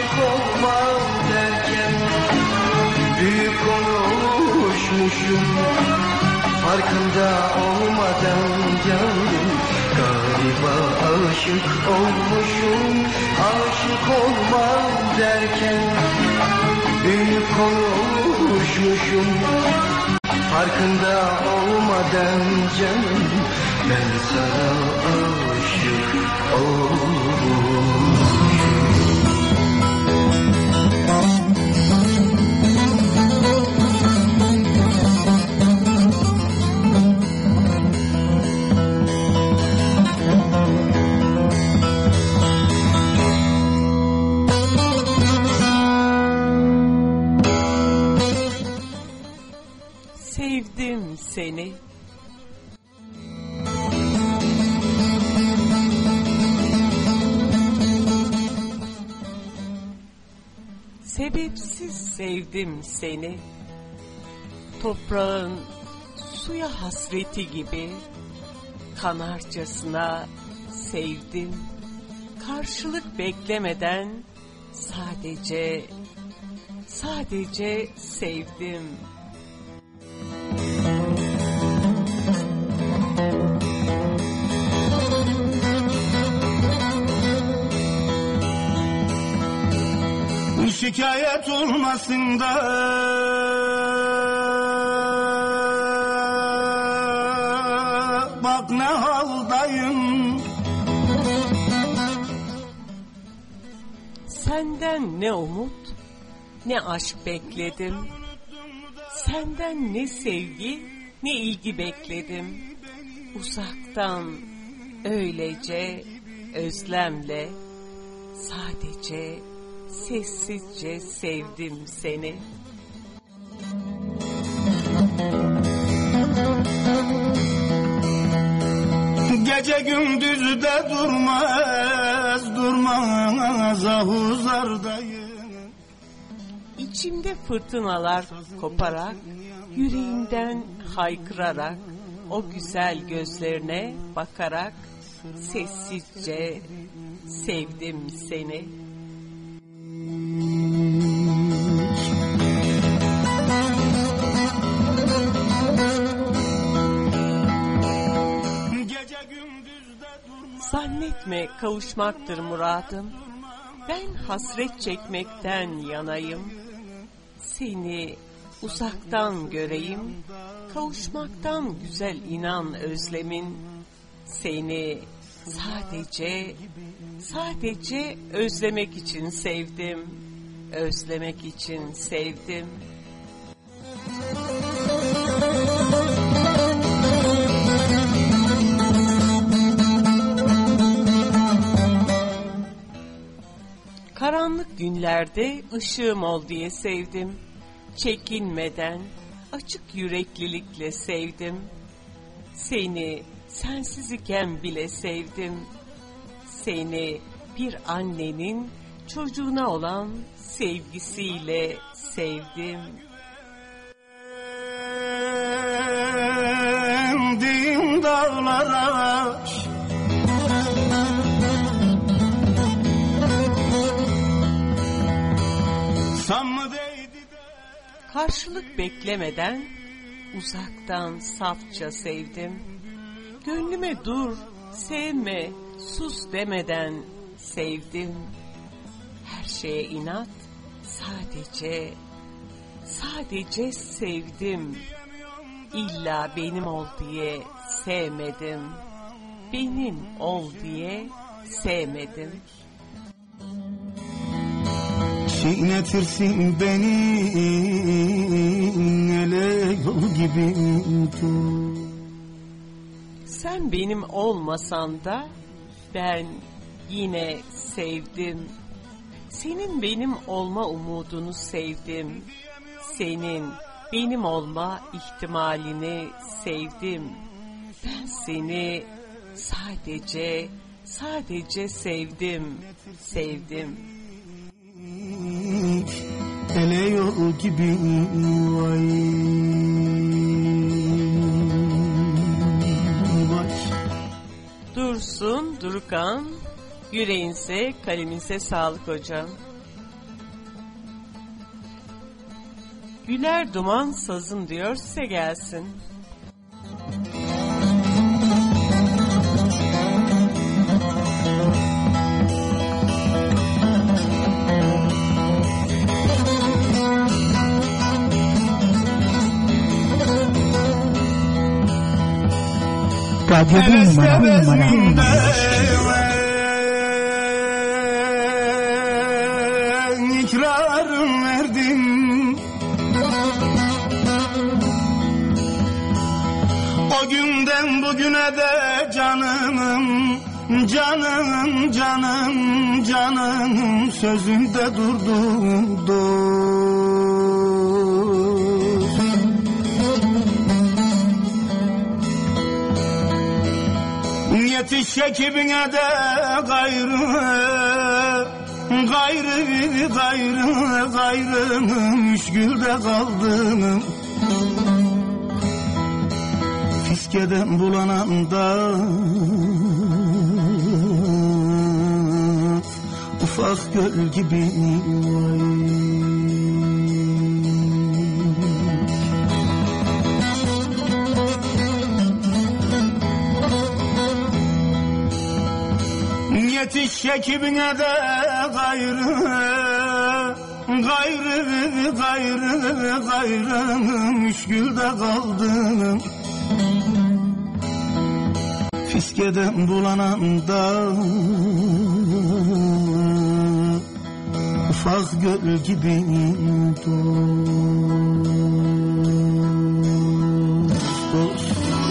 aşık olmam derken büyük konuşmuşum. Farkında olmadan canım galiba aşık olmuşum. Aşık olmam derken büyük konuşmuşum. Farkında olmadan canım ben sana aşık olmuşum. Sevdim seni. Sebepsiz sevdim seni. Toprağın suya hasreti gibi kanarcasına sevdim. Karşılık beklemeden sadece sevdim. Şikayet olmasın da bak ne haldayım. Senden ne umut, ne aşk bekledim. Senden ne sevgi, ne ilgi bekledim. Uzaktan öylece özlemle sadece sessizce sevdim seni. Gece gündüz de durmaz ahuzardayım. İçimde fırtınalar koparak, yüreğimden haykırarak, o güzel gözlerine bakarak sessizce sevdim seni. Zannetme kavuşmaktır muradım. Ben hasret çekmekten yanayım. Seni uzaktan göreyim. Kavuşmaktan güzel inan özlemin. Seni sadece özlemek için sevdim. Özlemek için sevdim. Karanlık günlerde ışığım ol diye sevdim. Çekinmeden, açık yüreklilikle sevdim. Seni sensiz iken bile sevdim. Seni bir annenin çocuğuna olan sevgisiyle sevdim. Din dağlara Karşılık beklemeden uzaktan safça sevdim. Gönlüme dur, sevme, sus demeden sevdim. Her şeye inat, sadece sevdim. İlla benim ol diye sevmedim. Benim ol diye sevmedim. Çiğnetirsin beni ele yol gibi. Sen benim olmasan da ben yine sevdim. Senin benim olma umudunu sevdim. Senin benim olma ihtimalini sevdim. Ben seni sadece sevdim. Ele yol gibi vay. Dursun Durukan, yüreğinize, kalbinize sağlık hocam. Güler duman sazım diyor, size gelsin. Radyo bir numara. İkrarım verdim. O günden bugüne de canım, canım, canım, canım sözümde durdum. Yetiş ekibine de gayrı, gayrı, gayrı, gayrı müşkülde kaldım. Fiskeden bulanan da ufak göl gibi yetiş ekibine de gayrı, gayrı, gayrı, gayrı müşkülde kaldım. Fiskeden bulanan da ufak göl gibi dost.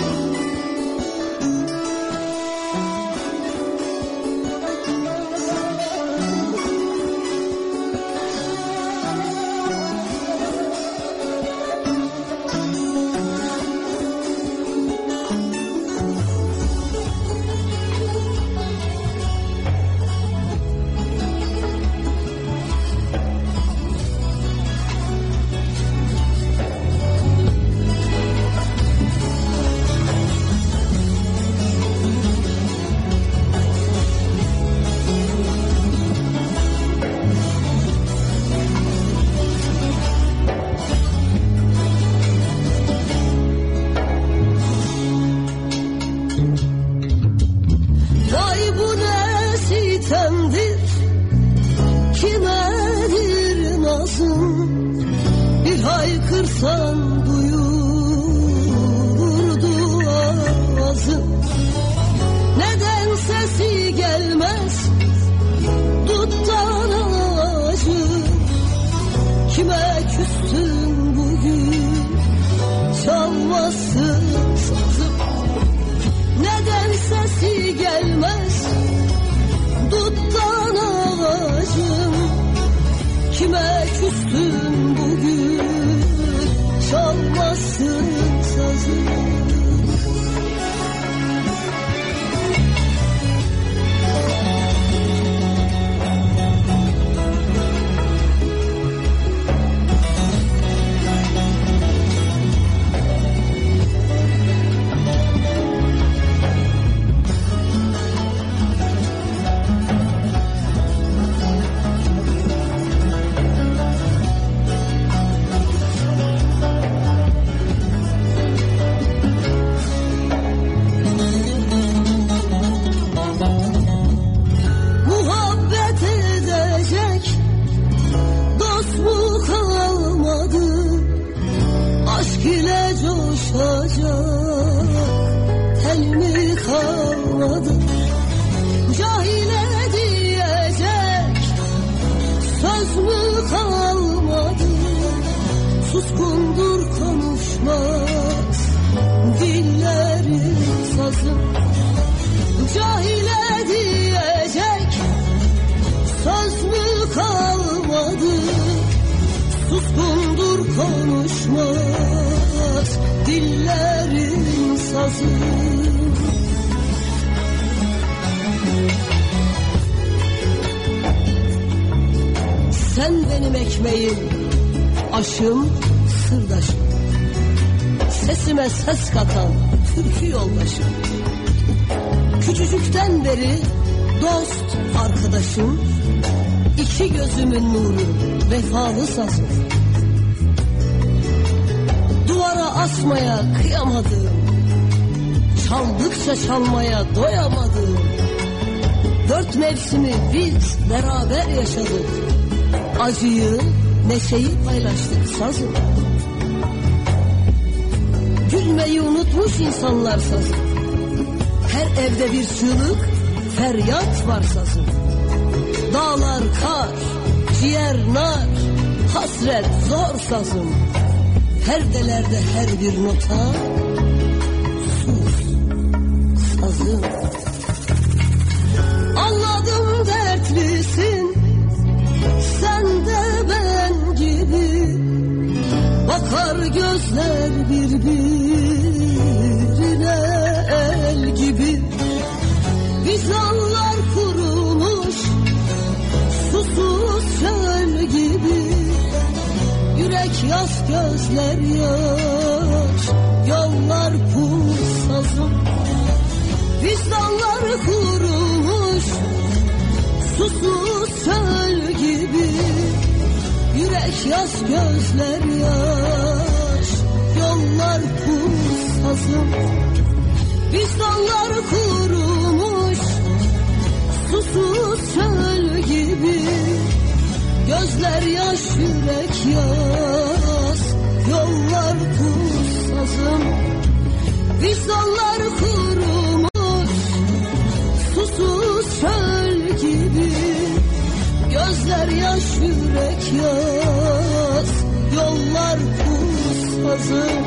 Sen benim ekmeğim, aşım, sırdaşım. Sesime ses katan türkü yoldaşım. Küçücükten beri dost arkadaşım. İki gözümün nuru, vefalı sazım. duvara asmaya kıyamadım. Çaldıkça çalmaya doyamadım. 4 mevsimi biz beraber yaşadık. Acıyı, neşeyi paylaştık sazım. Gülmeyi unutmuş insanlar sazım. Her evde bir çığlık, feryat var sazım. Dağlar kar, ciğer nar, hasret zor sazım. Perdelerde her bir nota, sus sazım. Anladım dertlisin, sen de ben gibi. Bakar gözler birbirine el gibi. Vizanlar kurumuş, susuz çöl gibi. Yürek yaz, gözler yaş, yollar pussazım. Vicdanlar kurumuş, susuz çöl gibi. Yürek yaz, gözler yaş, yollar pussazım. Vicdanlar kurumuş, susuz çöl gibi. Gözler yaş, yürek yaz, yollar pussazım. Vicdanlar kurumuş, susuz çöl gibi. Gözler yaş, yürek yaz, yollar pussazım.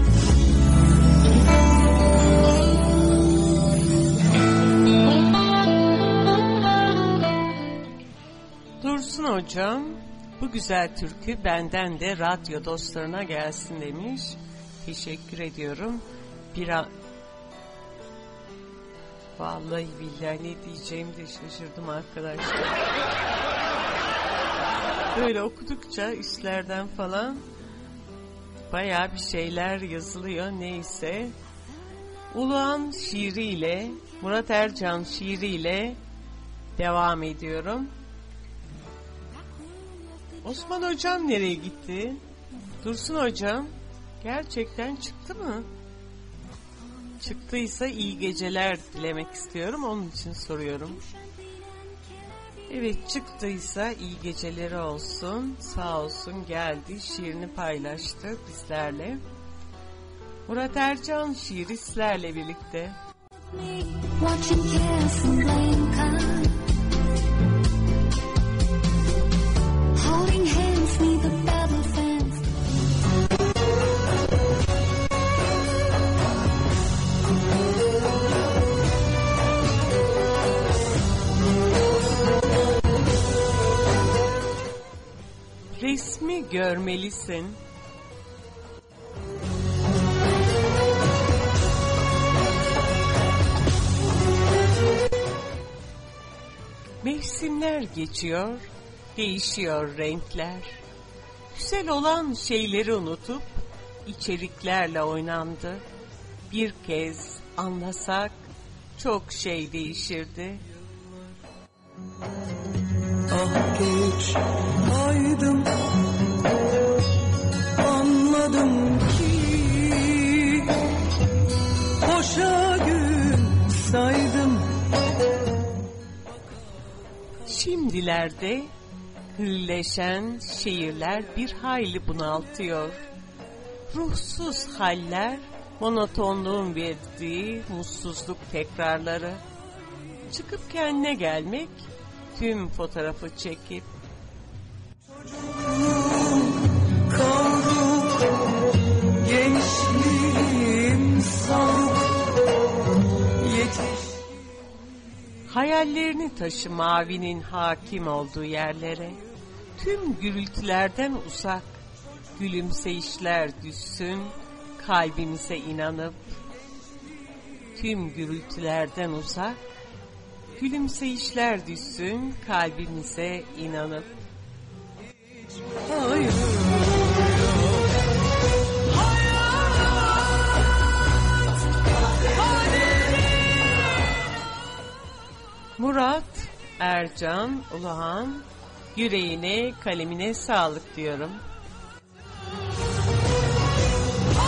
Dursun hocam, bu güzel türkü benden de radyo dostlarına gelsin demiş. Teşekkür ediyorum. Vallahi billahi ne diyeceğimi de şaşırdım arkadaşlar. Böyle okudukça üstlerden falan bayağı bir şeyler yazılıyor, neyse. Uluhan şiiriyle, Murat Ercan şiiriyle devam ediyorum. Osman hocam nereye gitti? Dursun hocam gerçekten çıktı mı? Çıktıysa iyi geceler dilemek istiyorum, onun için soruyorum. Evet, çıktıysa iyi geceleri olsun. Sağ olsun, geldi, şiirini paylaştı bizlerle. Murat Ercan şiiri sizlerle birlikte. Resmi görmelisin. Mevsimler geçiyor, değişiyor renkler. Güzel olan şeyleri unutup içeriklerle oynandı. Bir kez anlasak çok şey değişirdi. Ah geç aydım, anladım ki boşa gün saydım. Şimdilerde hırleşen şehirler bir hayli bunaltıyor. Ruhsuz haller, monotonluğun verdiği mutsuzluk tekrarları. Çıkıp kendine gelmek, tüm fotoğrafı çekip kavruk, gençliğim savruk, yetiş. Hayallerini taşı mavinin hakim olduğu yerlere. Tüm gürültülerden uzak, gülümseyişler düşsün kalbimize inanıp. Tüm gürültülerden uzak, gülümseyişler düşsün kalbimize inanıp. Hayır. Murat Ercan Uluhan, yüreğine kalemine sağlık diyorum.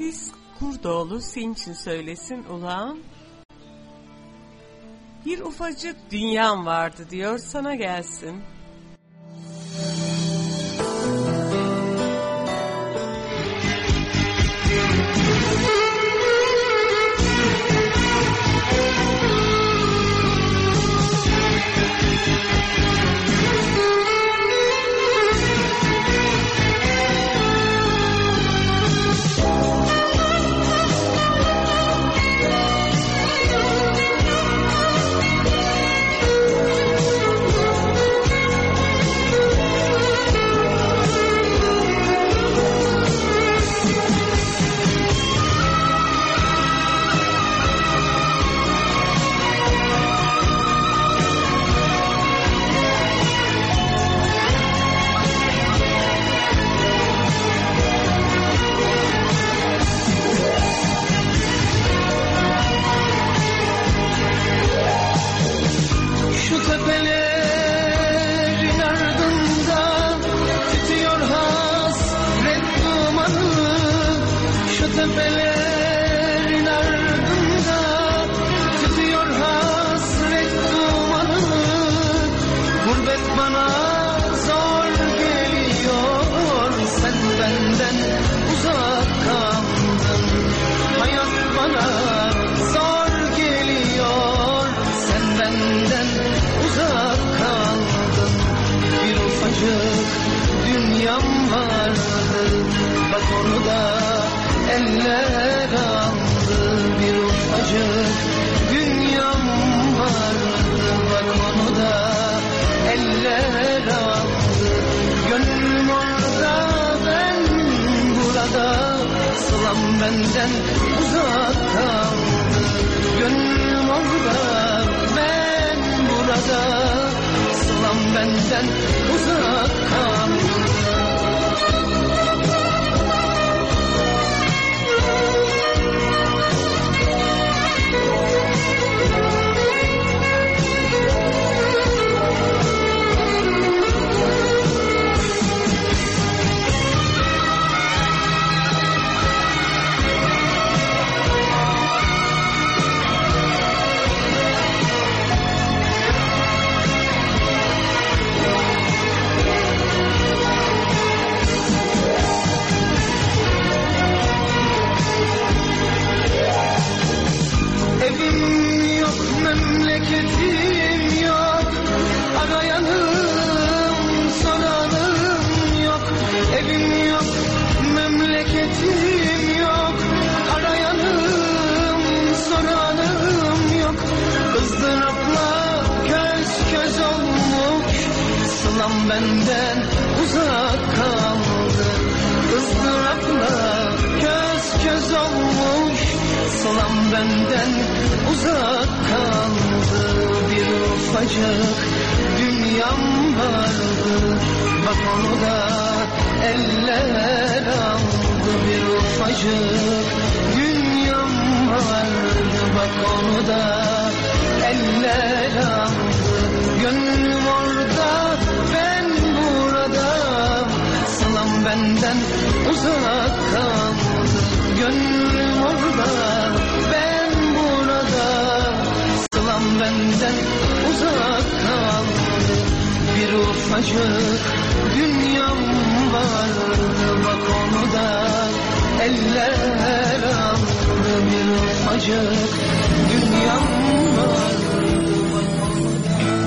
Filiz Kurdoğlu senin için söylesin ulan. Bir ufacık dünyam vardı diyor, sana gelsin. Benden uzak kaldı. Gönlüm orada, ben burada. Sılam benden uzak kaldı. Memleketim yok, arayanım, soranım yok. Evim yok, memleketim yok, arayanım, soranım yok. Izdırapla köz köz olmuş, sılam benden uzak kaldı. Izdırapla köz köz olmuş, sılam benden uzak kaldı. Bir ufacık dünyam vardı, bak onu da eller aldı. Bir ufacık dünyam vardı, bak onu da eller aldı. Gönlüm orada, ben burada. Sılam benden uzak kaldı. Gönlüm orada, ben burada. Sılam benden uzak kaldı. Bir ufacık dünyam vardı, bak onu da eller aldı. Bir ufacık dünyam vardı, bak onu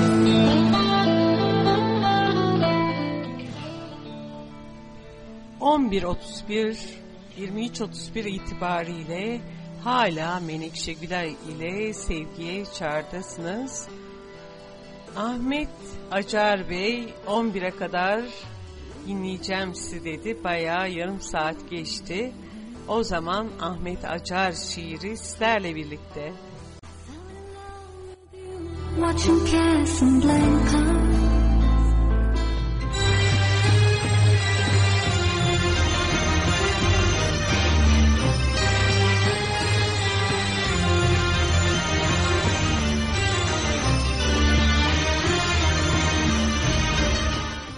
da. 23.31 itibariyle hala Menekşe Gülay ile Sevgiye Çağrı'dasınız. Ahmet Acar Bey 11'e kadar dinleyeceğim sizi dedi. Bayağı yarım saat geçti. O zaman Ahmet Acar şiiri sizlerle birlikte. Watching Casablanca.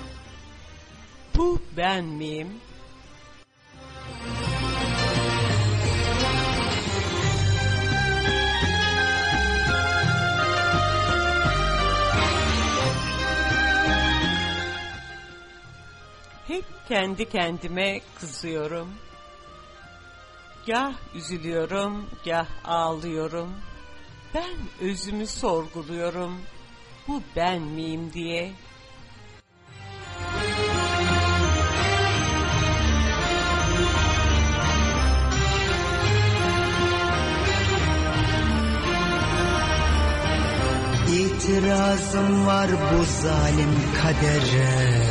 Bu ben miyim? kendi kendime kızıyorum. Gah üzülüyorum, gah ağlıyorum. Ben özümü sorguluyorum. Bu ben miyim diye. İtirazım var bu zalim kadere,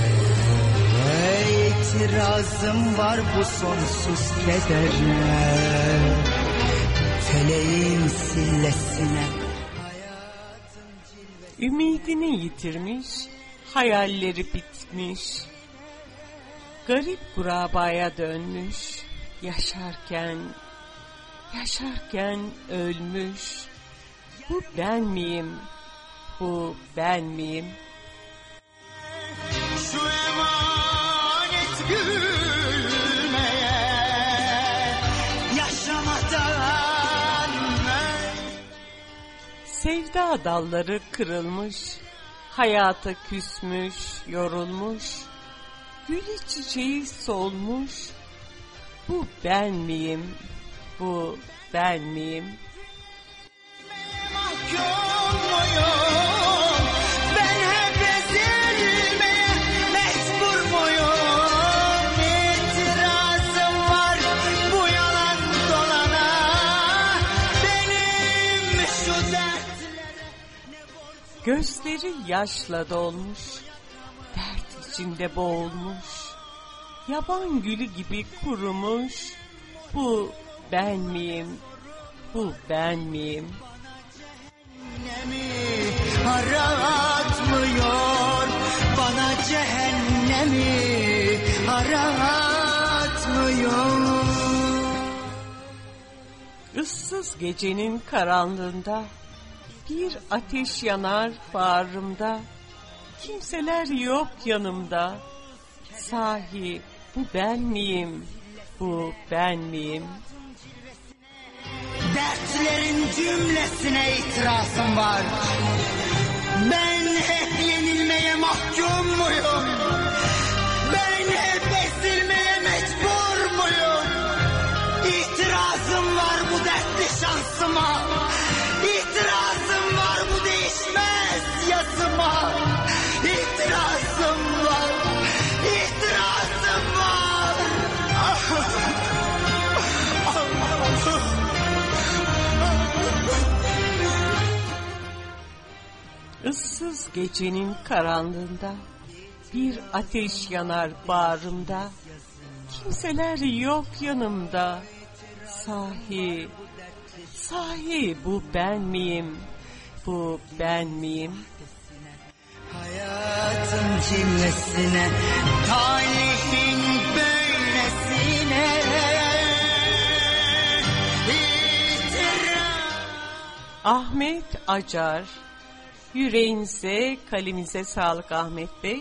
İtirazım var bu sonsuz kedere, feleğin sillesine. Ümidini yitirmiş, hayalleri bitmiş, garip kurabaya dönmüş, yaşarken ölmüş. Bu ben miyim? Bu ben miyim? Şu emanet gülmeye, yaşamadan. Sevda dalları kırılmış, hayata küsmüş, yorulmuş, gülü çiçeği solmuş. Bu ben miyim? Bu ben miyim? Ben hep ezilmeye mecbur muyum? İtirazım var bu yalan dolana, benim şu dertlere. Gözleri yaşla dolmuş, dert içinde boğulmuş, yaban gülü gibi kurumuş. Bu ben miyim? Bu ben miyim? Aratmıyor bana cehennemi, aratmıyor. Issız gecenin karanlığında bir ateş yanar bağrımda, kimseler yok yanımda. Sahi bu ben miyim? Bu ben miyim? Dertlerin cümlesine itirazım var. Ben hep yenilmeye mahkum muyum? Ben hep ezilmeye mecbur muyum? İtirazım var bu dertli şansıma. İtirazım var bu değişmez yazıma. İtirazım var. İtirazım var. Issız gecenin karanlığında bir ateş yanar bağrımda, kimseler yok yanımda. Sahi bu ben miyim? Bu ben miyim? Hayatın cimresine, talihin böylesine. Ahmet Acar. Yüreğinize, kalemize sağlık Ahmet Bey.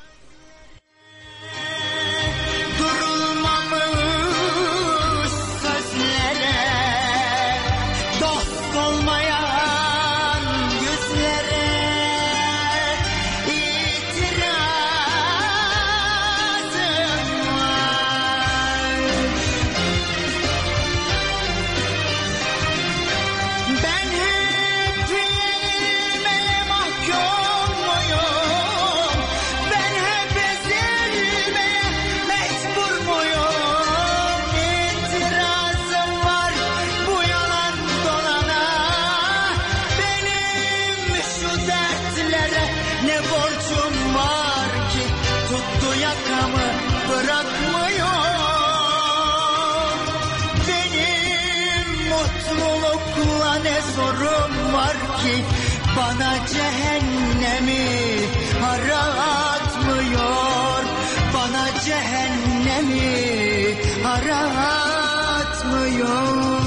Durulmamış sözlere, dost olmayan yüzlere itirazım var. Ben hep yenilmeye mahkum muyum? Ben hep ezilmeye mecbur muyum? İtirazım var bu yalan dolana. Benim şu dertlere ne borcum var ki tuttu yakamı bırakmıyor. Benim mutlulukla ne zorum var ki bana cehennemi aratmıyor. Bana cehennemi aratmıyor.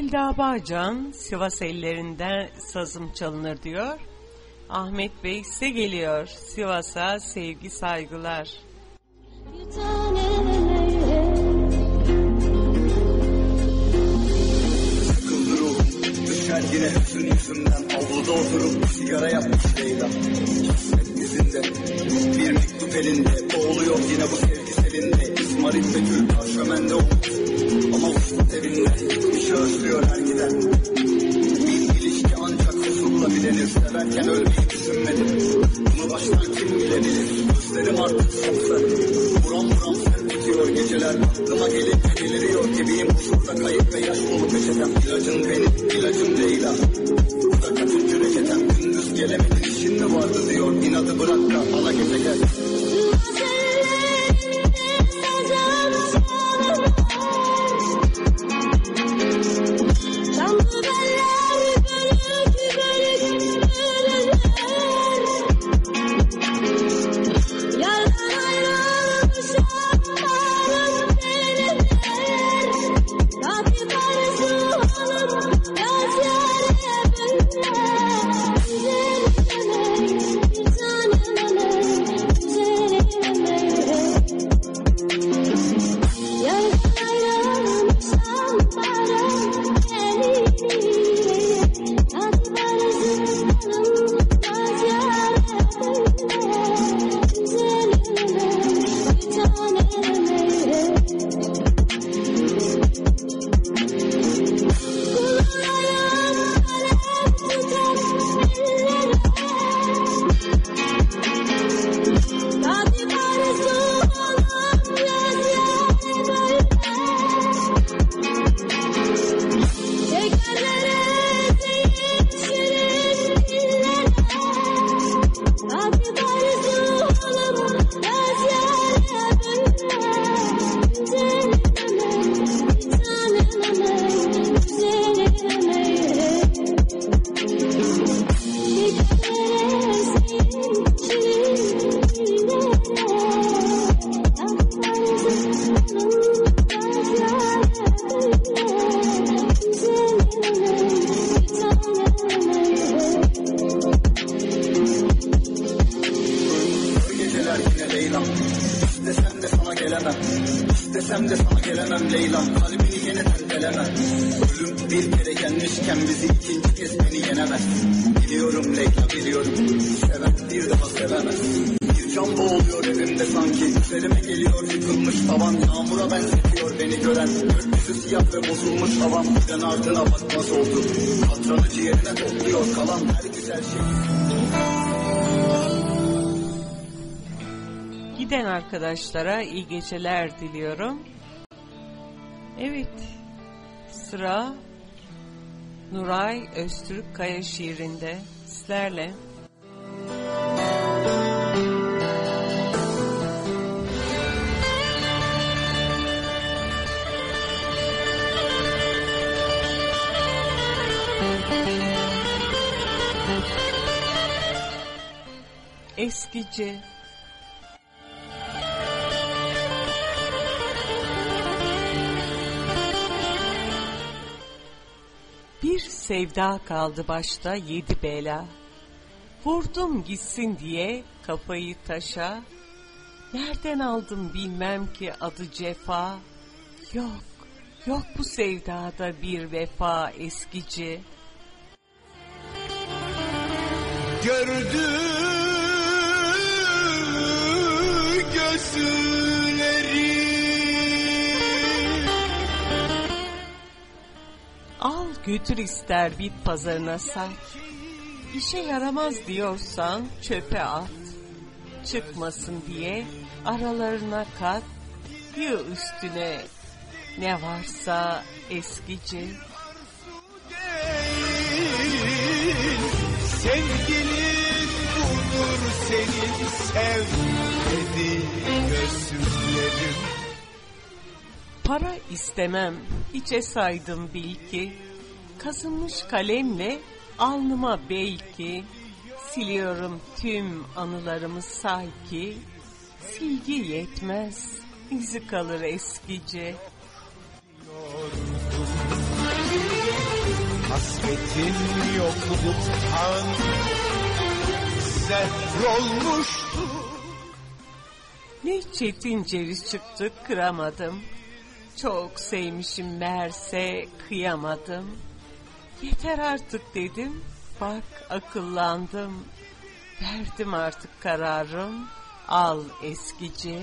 Selda Bağcan, Sivas ellerinden sazım çalınır diyor. Ahmet Bey size geliyor. Sivas'a sevgi saygılar. Sıkıldı ruhum, düşer yine hüzün yüzümden. Avluda oturup sigara yapmış Leyla. Hikmet yüzünde, bir mektup elinde. Boğuluyor yine bu sevgi selinde. İsmail Betül parşömende olmuş. Ama usta evinde, gitmişi özlüyor her giden. Bir ilişki ancak huzurla bilenir. Severken ölmeyi düşünmedim. Bunu baştan kim bilebilir? Gözlerim artık sapsa. Buram buram serpiliyor geceler. Aklıma gelip deliriyor gibiyim. Huzurda kayıp ve yaş dolu peçetem. İlacın benim, ilacım Leyla. Bu da kaçıncı reçetem. Gündüz gelemedin, işin mi vardı diyor. İnadı bırak da ala gece gel. Giden arkadaşlara iyi geceler diliyorum. Evet, sıra Nuray Öztürk Kaya şiirinde sizlerle. Eskici. Bir sevda kaldı başta 7 bela. Vurdum gitsin diye kafayı taşa. Nereden aldım bilmem ki adı cefa. Yok, yok bu sevdada bir vefa eskici. Gördü gözleri. Al götür ister bit pazarına sat. İşe yaramaz diyorsan çöpe at. Çıkmasın diye aralarına kat. Yığ üstüne ne varsa eskici. Sevgilin budur senin, sevmedi gözlerim. Para istemem, hiçe saydım bil ki. Kazınmış kalemle alnıma belki. Siliyorum tüm anılarımı sanki. Silgi yetmez, izi kalır eskici. Hasretin yokluktan zehrolmuştu. Ne çetin ceviz çıktı kıramadım. Çok sevmişim meğerse kıyamadım. Yeter artık dedim, bak akıllandım. Verdim artık kararım, al eskici.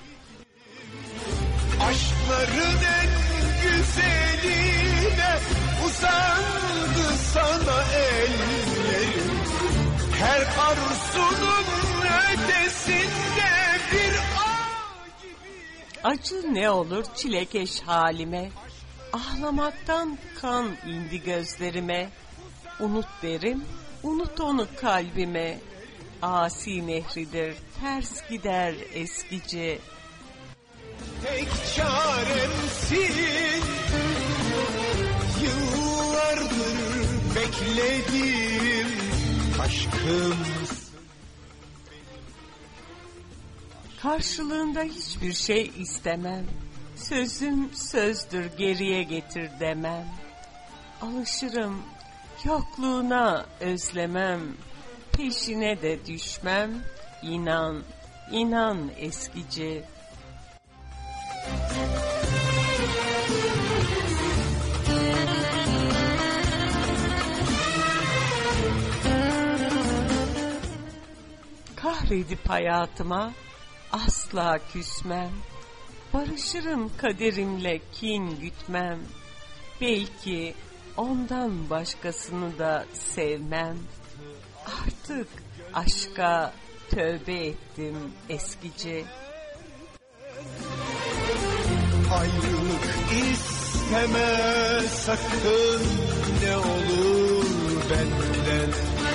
Aşkların en güzeline uzandı sana ellerim. Her arzunun ötesinde bir acı ne olur çilekeş halime. Ağlamaktan kan indi gözlerime. Unut derim, unut onu kalbime. Asi nehridir, ters gider eskici. Tek çaremsin, yıllardır bekledim aşkım. Karşılığında hiçbir şey istemem. Sözüm sözdür, geriye getir demem. Alışırım, yokluğuna özlemem. Peşine de düşmem. İnan, inan eskici. Kahredip hayatıma asla küsmem. Barışırım kaderimle, kin gütmem. Belki ondan başkasını da sevmem. Artık aşka tövbe ettim eskici. Ayrılık isteme sakın, ne olur benden.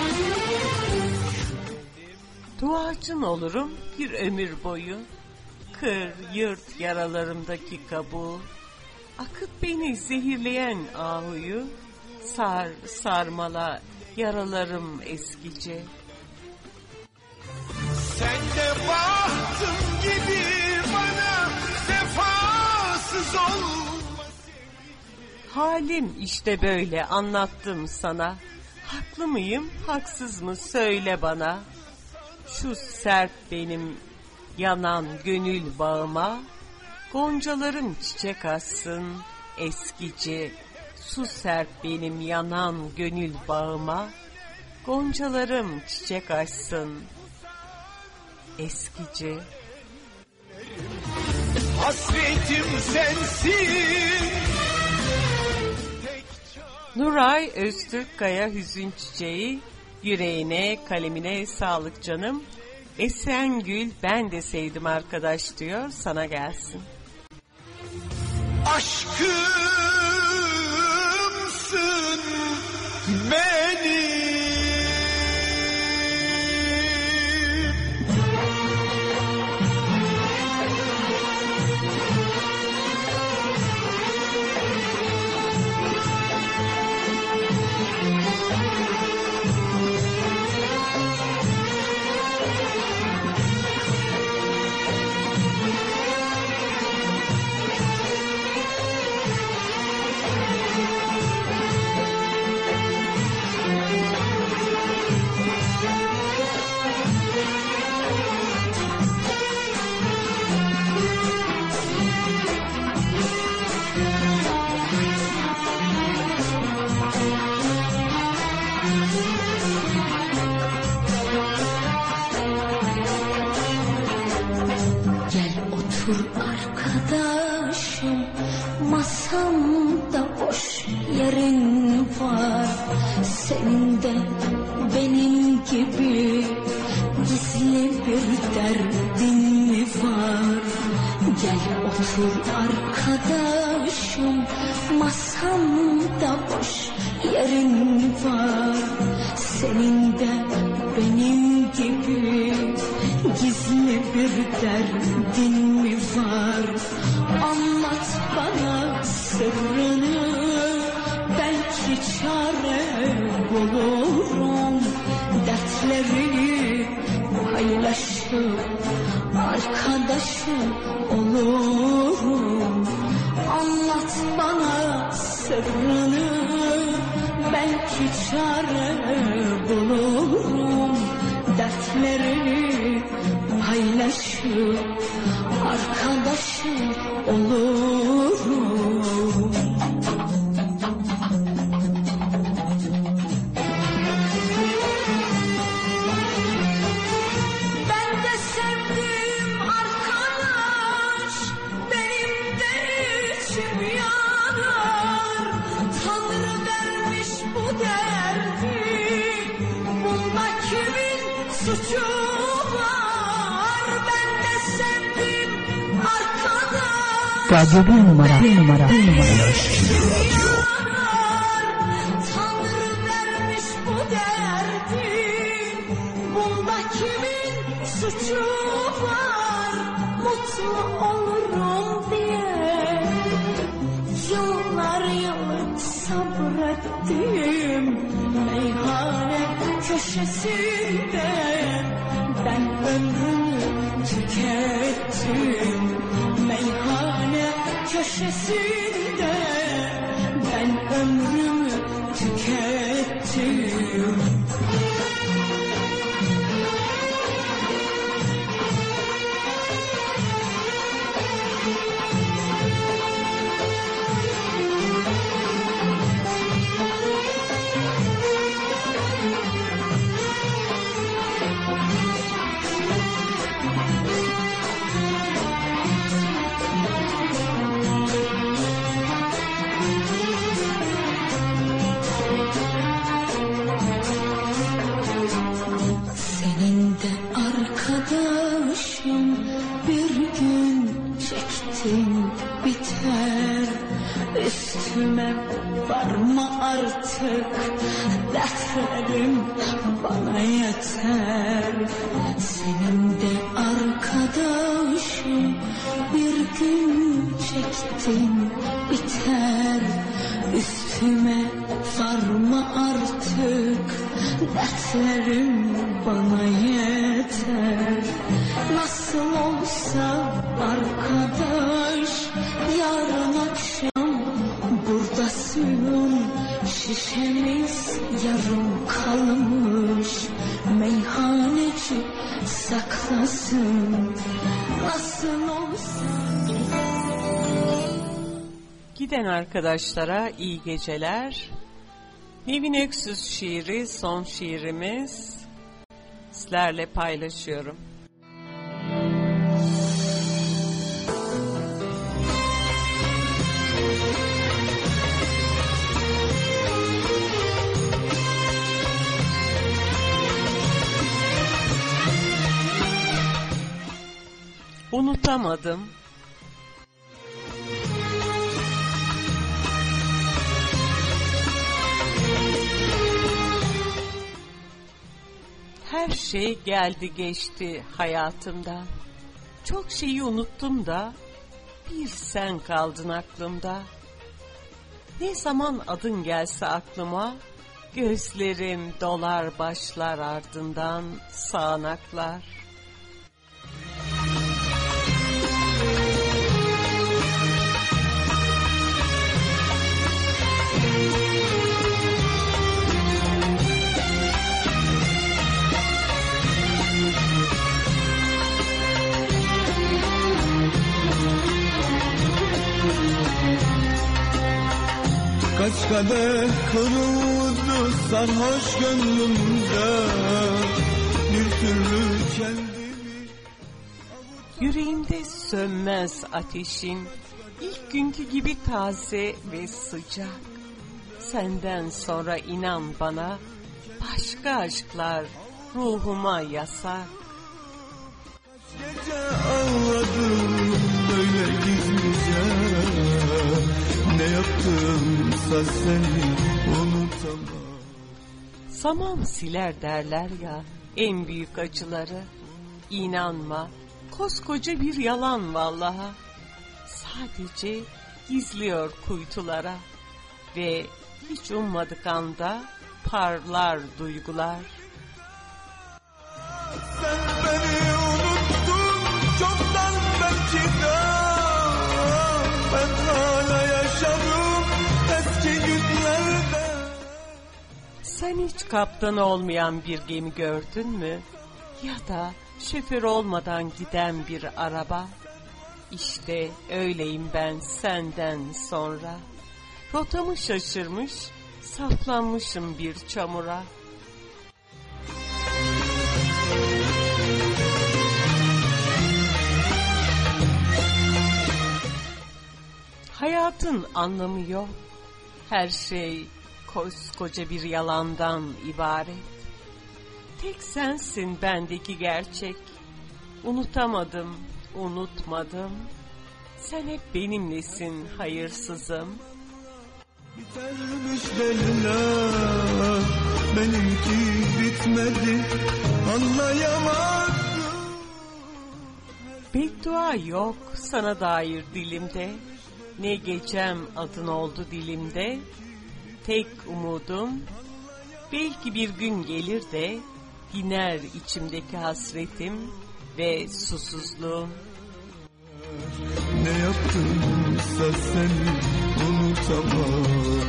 Duacın olurum bir ömür boyu. Kır, yırt yaralarımdaki kabuğu. Akıt beni zehirleyen ahuyu. Sar, sarmala yaralarım eskici. Sen de bahtım gibi bana vefasız olma. Halim işte böyle, anlattım sana. Haklı mıyım, haksız mı söyle bana. Şu sert benim yanan gönül bağıma. Goncalarım çiçek açsın eskici. Su serp benim yanan gönül bağıma. Goncalarım çiçek açsın eskici. Hasretim sensin. Nuray Öztürkkaya Hüzün Çiçeği. Yüreğine, kalemine sağlık canım. Esengül ben de sevdim arkadaş diyor, sana gelsin. Aşkımsın benim. Otur arkadaşım, masamda boş yerin var. Senin de benim gibi gizli bir derdin mi var? Gel otur arkadaşım, masamda boş yerin var. Senin de benim gibi gizli bir derdin mi var? Anlat bana sırrını, belki çare bulurum. Dertlerini paylaşıp arkadaşım olurum. Anlat bana sırrını, belki çare bulurum. Dertleri paylaşıp arkadaşım olurum. Ben de sevdim arkadaş, benim de içim yanar. Tanrı vermiş bu derdi, bunda kimin suçu var? Ben de sevdim arkadaş. Radyo bir numara. Tanrı vermiş bu derdi, bunda kimin suçu var? Mutlu olurum diye yıllar yılı sabrettim. Meyhane köşesinde ben ömrümü tükettim. Meyhane köşesinde ben ömrümü tükettim. Senin de arkadaşım bir gün çektin biter. Üstüme varma artık, dertlerim bana yeter. Senin de arkadaşım bir gün çektin biter. Üstüme varma artık, dertlerim bana yeter. Nasıl olsa arkadaş, yarın akşam buradasın. Şişemiz yarım kalmış, meyhaneci saklasın. Nasıl olsa. Giden arkadaşlara iyi geceler. Nevin Öksüz şiiri son şiirimiz. Sizlerle paylaşıyorum. Unutamadım. Her şey geldi geçti hayatımda. Çok şeyi unuttum da bir sen kaldın aklımda. Ne zaman adın gelse aklıma, gözlerim dolar başlar ardından sağanaklar. Kaç kadeh kırıldı sarhoş gönlümde, bir türlü kendimi... Yüreğimde sönmez ateşin, ilk günkü gibi taze ve sıcak. Senden sonra inan bana, başka aşklar ruhuma yasak. Gece ağladım böyle gizlice, ne yaptımsa seni unutamam. Samam siler derler ya en büyük acıları. İnanma, koskoca bir yalan vallaha. Sadece gizliyor kuytulara ve hiç ummadık anda parlar duygular. Sen beni unuttun çoktan belki de, ben hala yaşarım eski günlerde. Sen hiç kaptan olmayan bir gemi gördün mü? Ya da şoför olmadan giden bir araba? İşte öyleyim ben senden sonra. Rotamı şaşırmış, saplanmışım bir çamura. Hayatın anlamı yok. Her şey koskoca bir yalandan ibaret. Tek sensin bendeki gerçek. Unutamadım, unutmadım. Sen hep benimlesin hayırsızım. Bitermiş bella, benimki bitmedi, anlayamadım. Beddua yok sana dair dilimde. Ne gecem adın oldu dilimde. Tek umudum, belki bir gün gelir de diner içimdeki hasretim ve susuzluğum. Ne yaptımsa seni unutamam.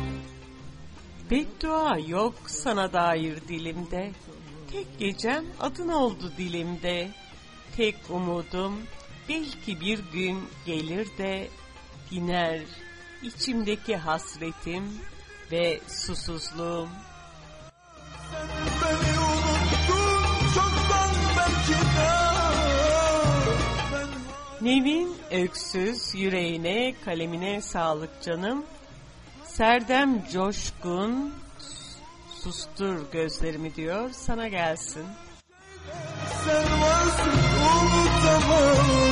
Beddua yok sana dair dilimde. Tek gecem adın oldu dilimde. Tek umudum, belki bir gün gelir de diner içimdeki hasretim ve susuzluğum. Sen beni unuttun çoktan belki de. Nevin Öksüz, yüreğine, kalemine sağlık canım. Serdem Coşkun, sustur gözlerimi diyor, sana gelsin. Sen varsın unutamam.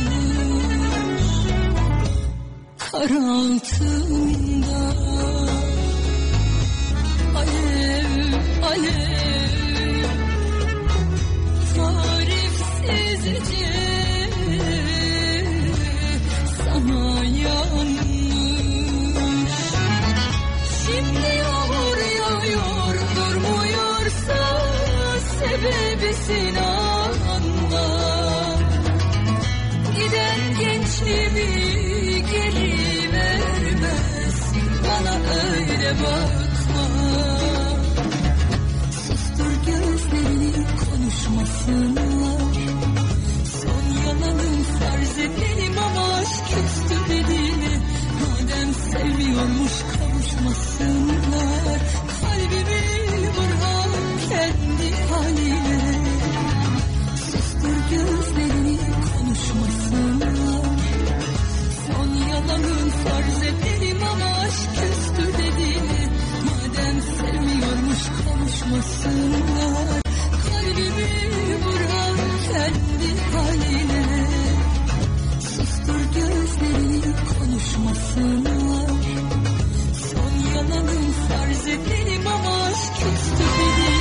Kar altında alem tarifsizce sana yanmış. Şimdi yağmur yağıyor durmuyorsa sebebisin anla. Giden gençliğimi geri vermez, bana öyle bakma. Sustur gözlerini konuşmasınlar. Son yalanın farz edelim ama aşk üstü dediğini. Madem sevmiyormuş kavuşmasınlar. Kalbimi bırak kendi haline. Sustur gözlerini konuşmasınlar. Son yalanın farz edelim ama aşk üstü dediğini. Madem sevmiyormuş kavuşmasınlar. Kalbimi bırak kendi haline. Sustur gözlerini konuşmasınlar. Son yalanın farz edelim ama aşk üstü dediğini.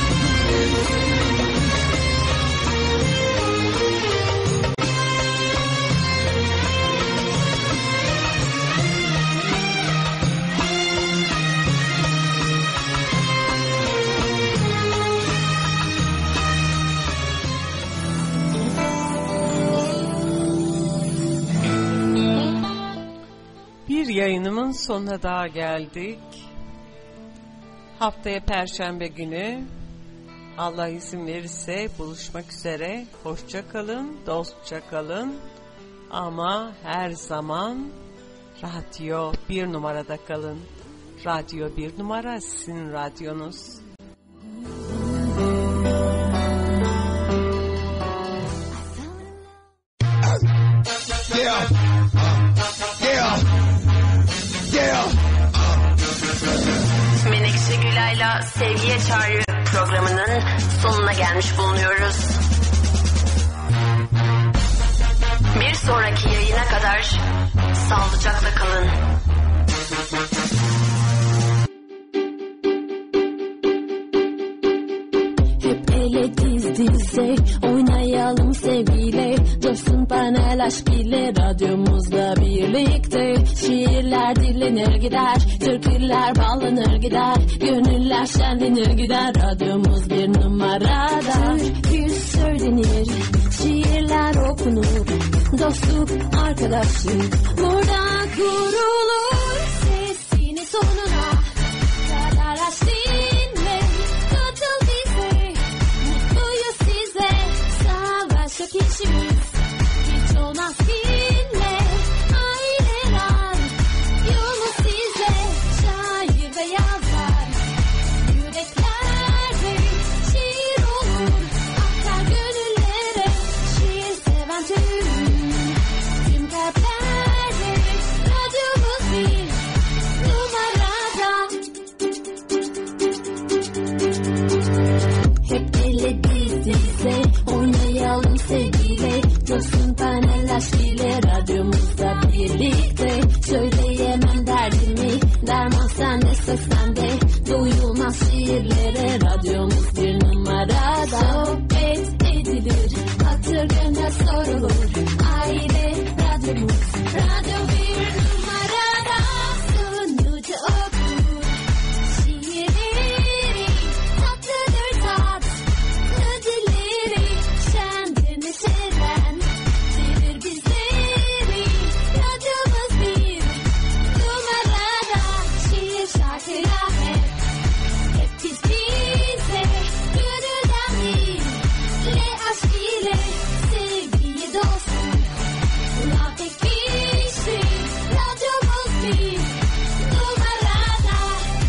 Bir yayınımın sonuna daha geldik. Haftaya Perşembe günü Allah izin verirse buluşmak üzere. Hoşça kalın, dostça kalın. Ama her zaman Radyo 1 numarada kalın. Radyo 1 numara sizin radyonuz. Menekşe Gülay'la Sevgiye Çağrı programının sonuna gelmiş bulunuyoruz. Bir sonraki yayına kadar sağlıcakla kalın. Hep ele diz dize oynayalım sevgiyle. Dostun panel aşk ile radyomuzda birlikte. Şiirler dinlenir gider, türküler bağlanır gider. Gönüller şenlenir gider, radyomuz bir numarada. Türkü söylenir, şiirler okunur. Dostluk, arkadaşlık burada kurulur. Sesini sonuna kadar aç dinle. Katıl bize, mutluyuz size. Savaş yok işimiz, hiç olmaz dinle. Aileler, yolumuz size. Şair ve yazar, yüreklerde şiir olur. Aktar gönüllere, şiir seven tüm kalplerde. Radyomuz bir numarada. Hep ele diz dize oynayalım sevgiyle. Dostun panel aşk ile radyomuzda birlikte. Söyleyemem derdimi, derman sende söz sende. Duyulmaz şiirlere radyomuz bir numarada. Sohbet edilir, hatır gönül sorulur. Aile radyomuz, radyo bir numarada. Sunucu okur şiirleri, tatlıdır tatlı dilleri. Şendir neşeden verir bizleri. Radyomuz bir numarada. Şiir şarkılar hep biz bize. Gönülden dile aşk ile sevgiyi dostluk. Buna tek kişi radyomuz bir numarada.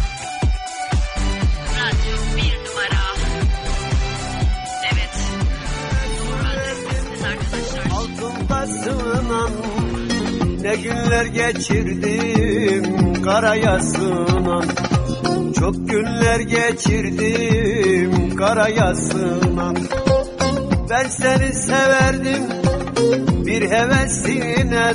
Radyo 1 numara. Evet. Doğru adrestesiniz arkadaşlar. Altında sığınan ne günler geçirdim karaya sığınan. Çok günler geçirdim karaya sığınan. Ben seni severdim bir hevesine.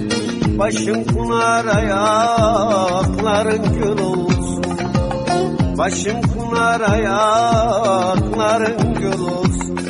Başın pınar ayakların gül olsun. Başım pınar ayakların gül olsun.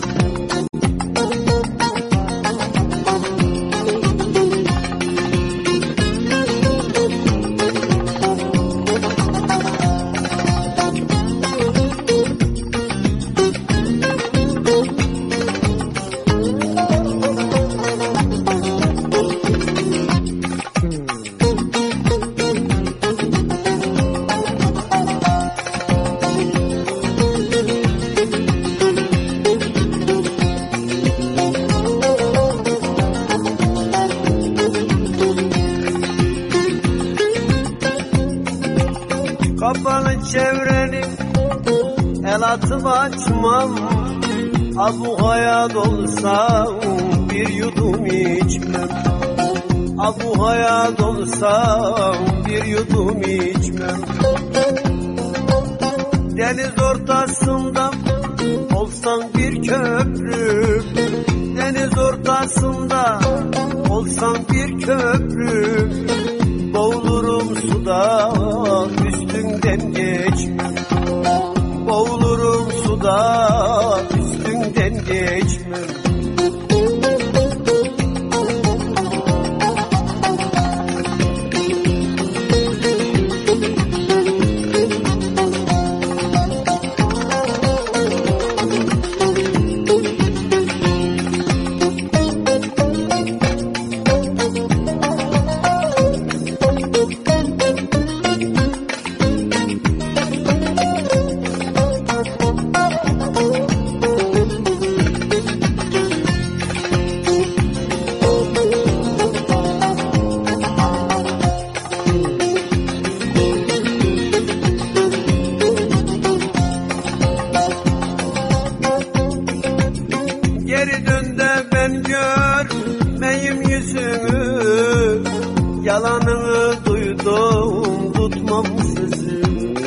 Çevrenin el atıp açmam. Bu hayat olsa bir yudum içmem. Bu hayat olsa bir yudum içmem. Deniz ortasında olsan bir köprü, deniz ortasında olsan bir köprü, boğulurum suda üstünden geçmem. Boğulurum suda üstünden geçmem. Yalanını duydum, tutmam sözü.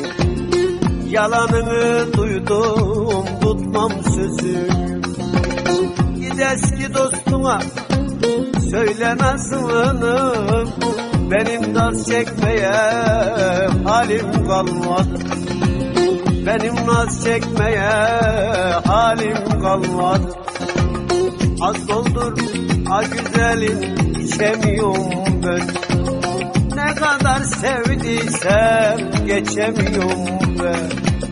Yalanını duydum, tutmam sözü. Git eski dostuna söyle nasılını. Benim naz çekmeye halim kalmadı. Benim naz çekmeye halim kalmadı. Az doldur, a güzelim, içemiyorum ben. Ne kadar sevdiysem geçemiyorum ben.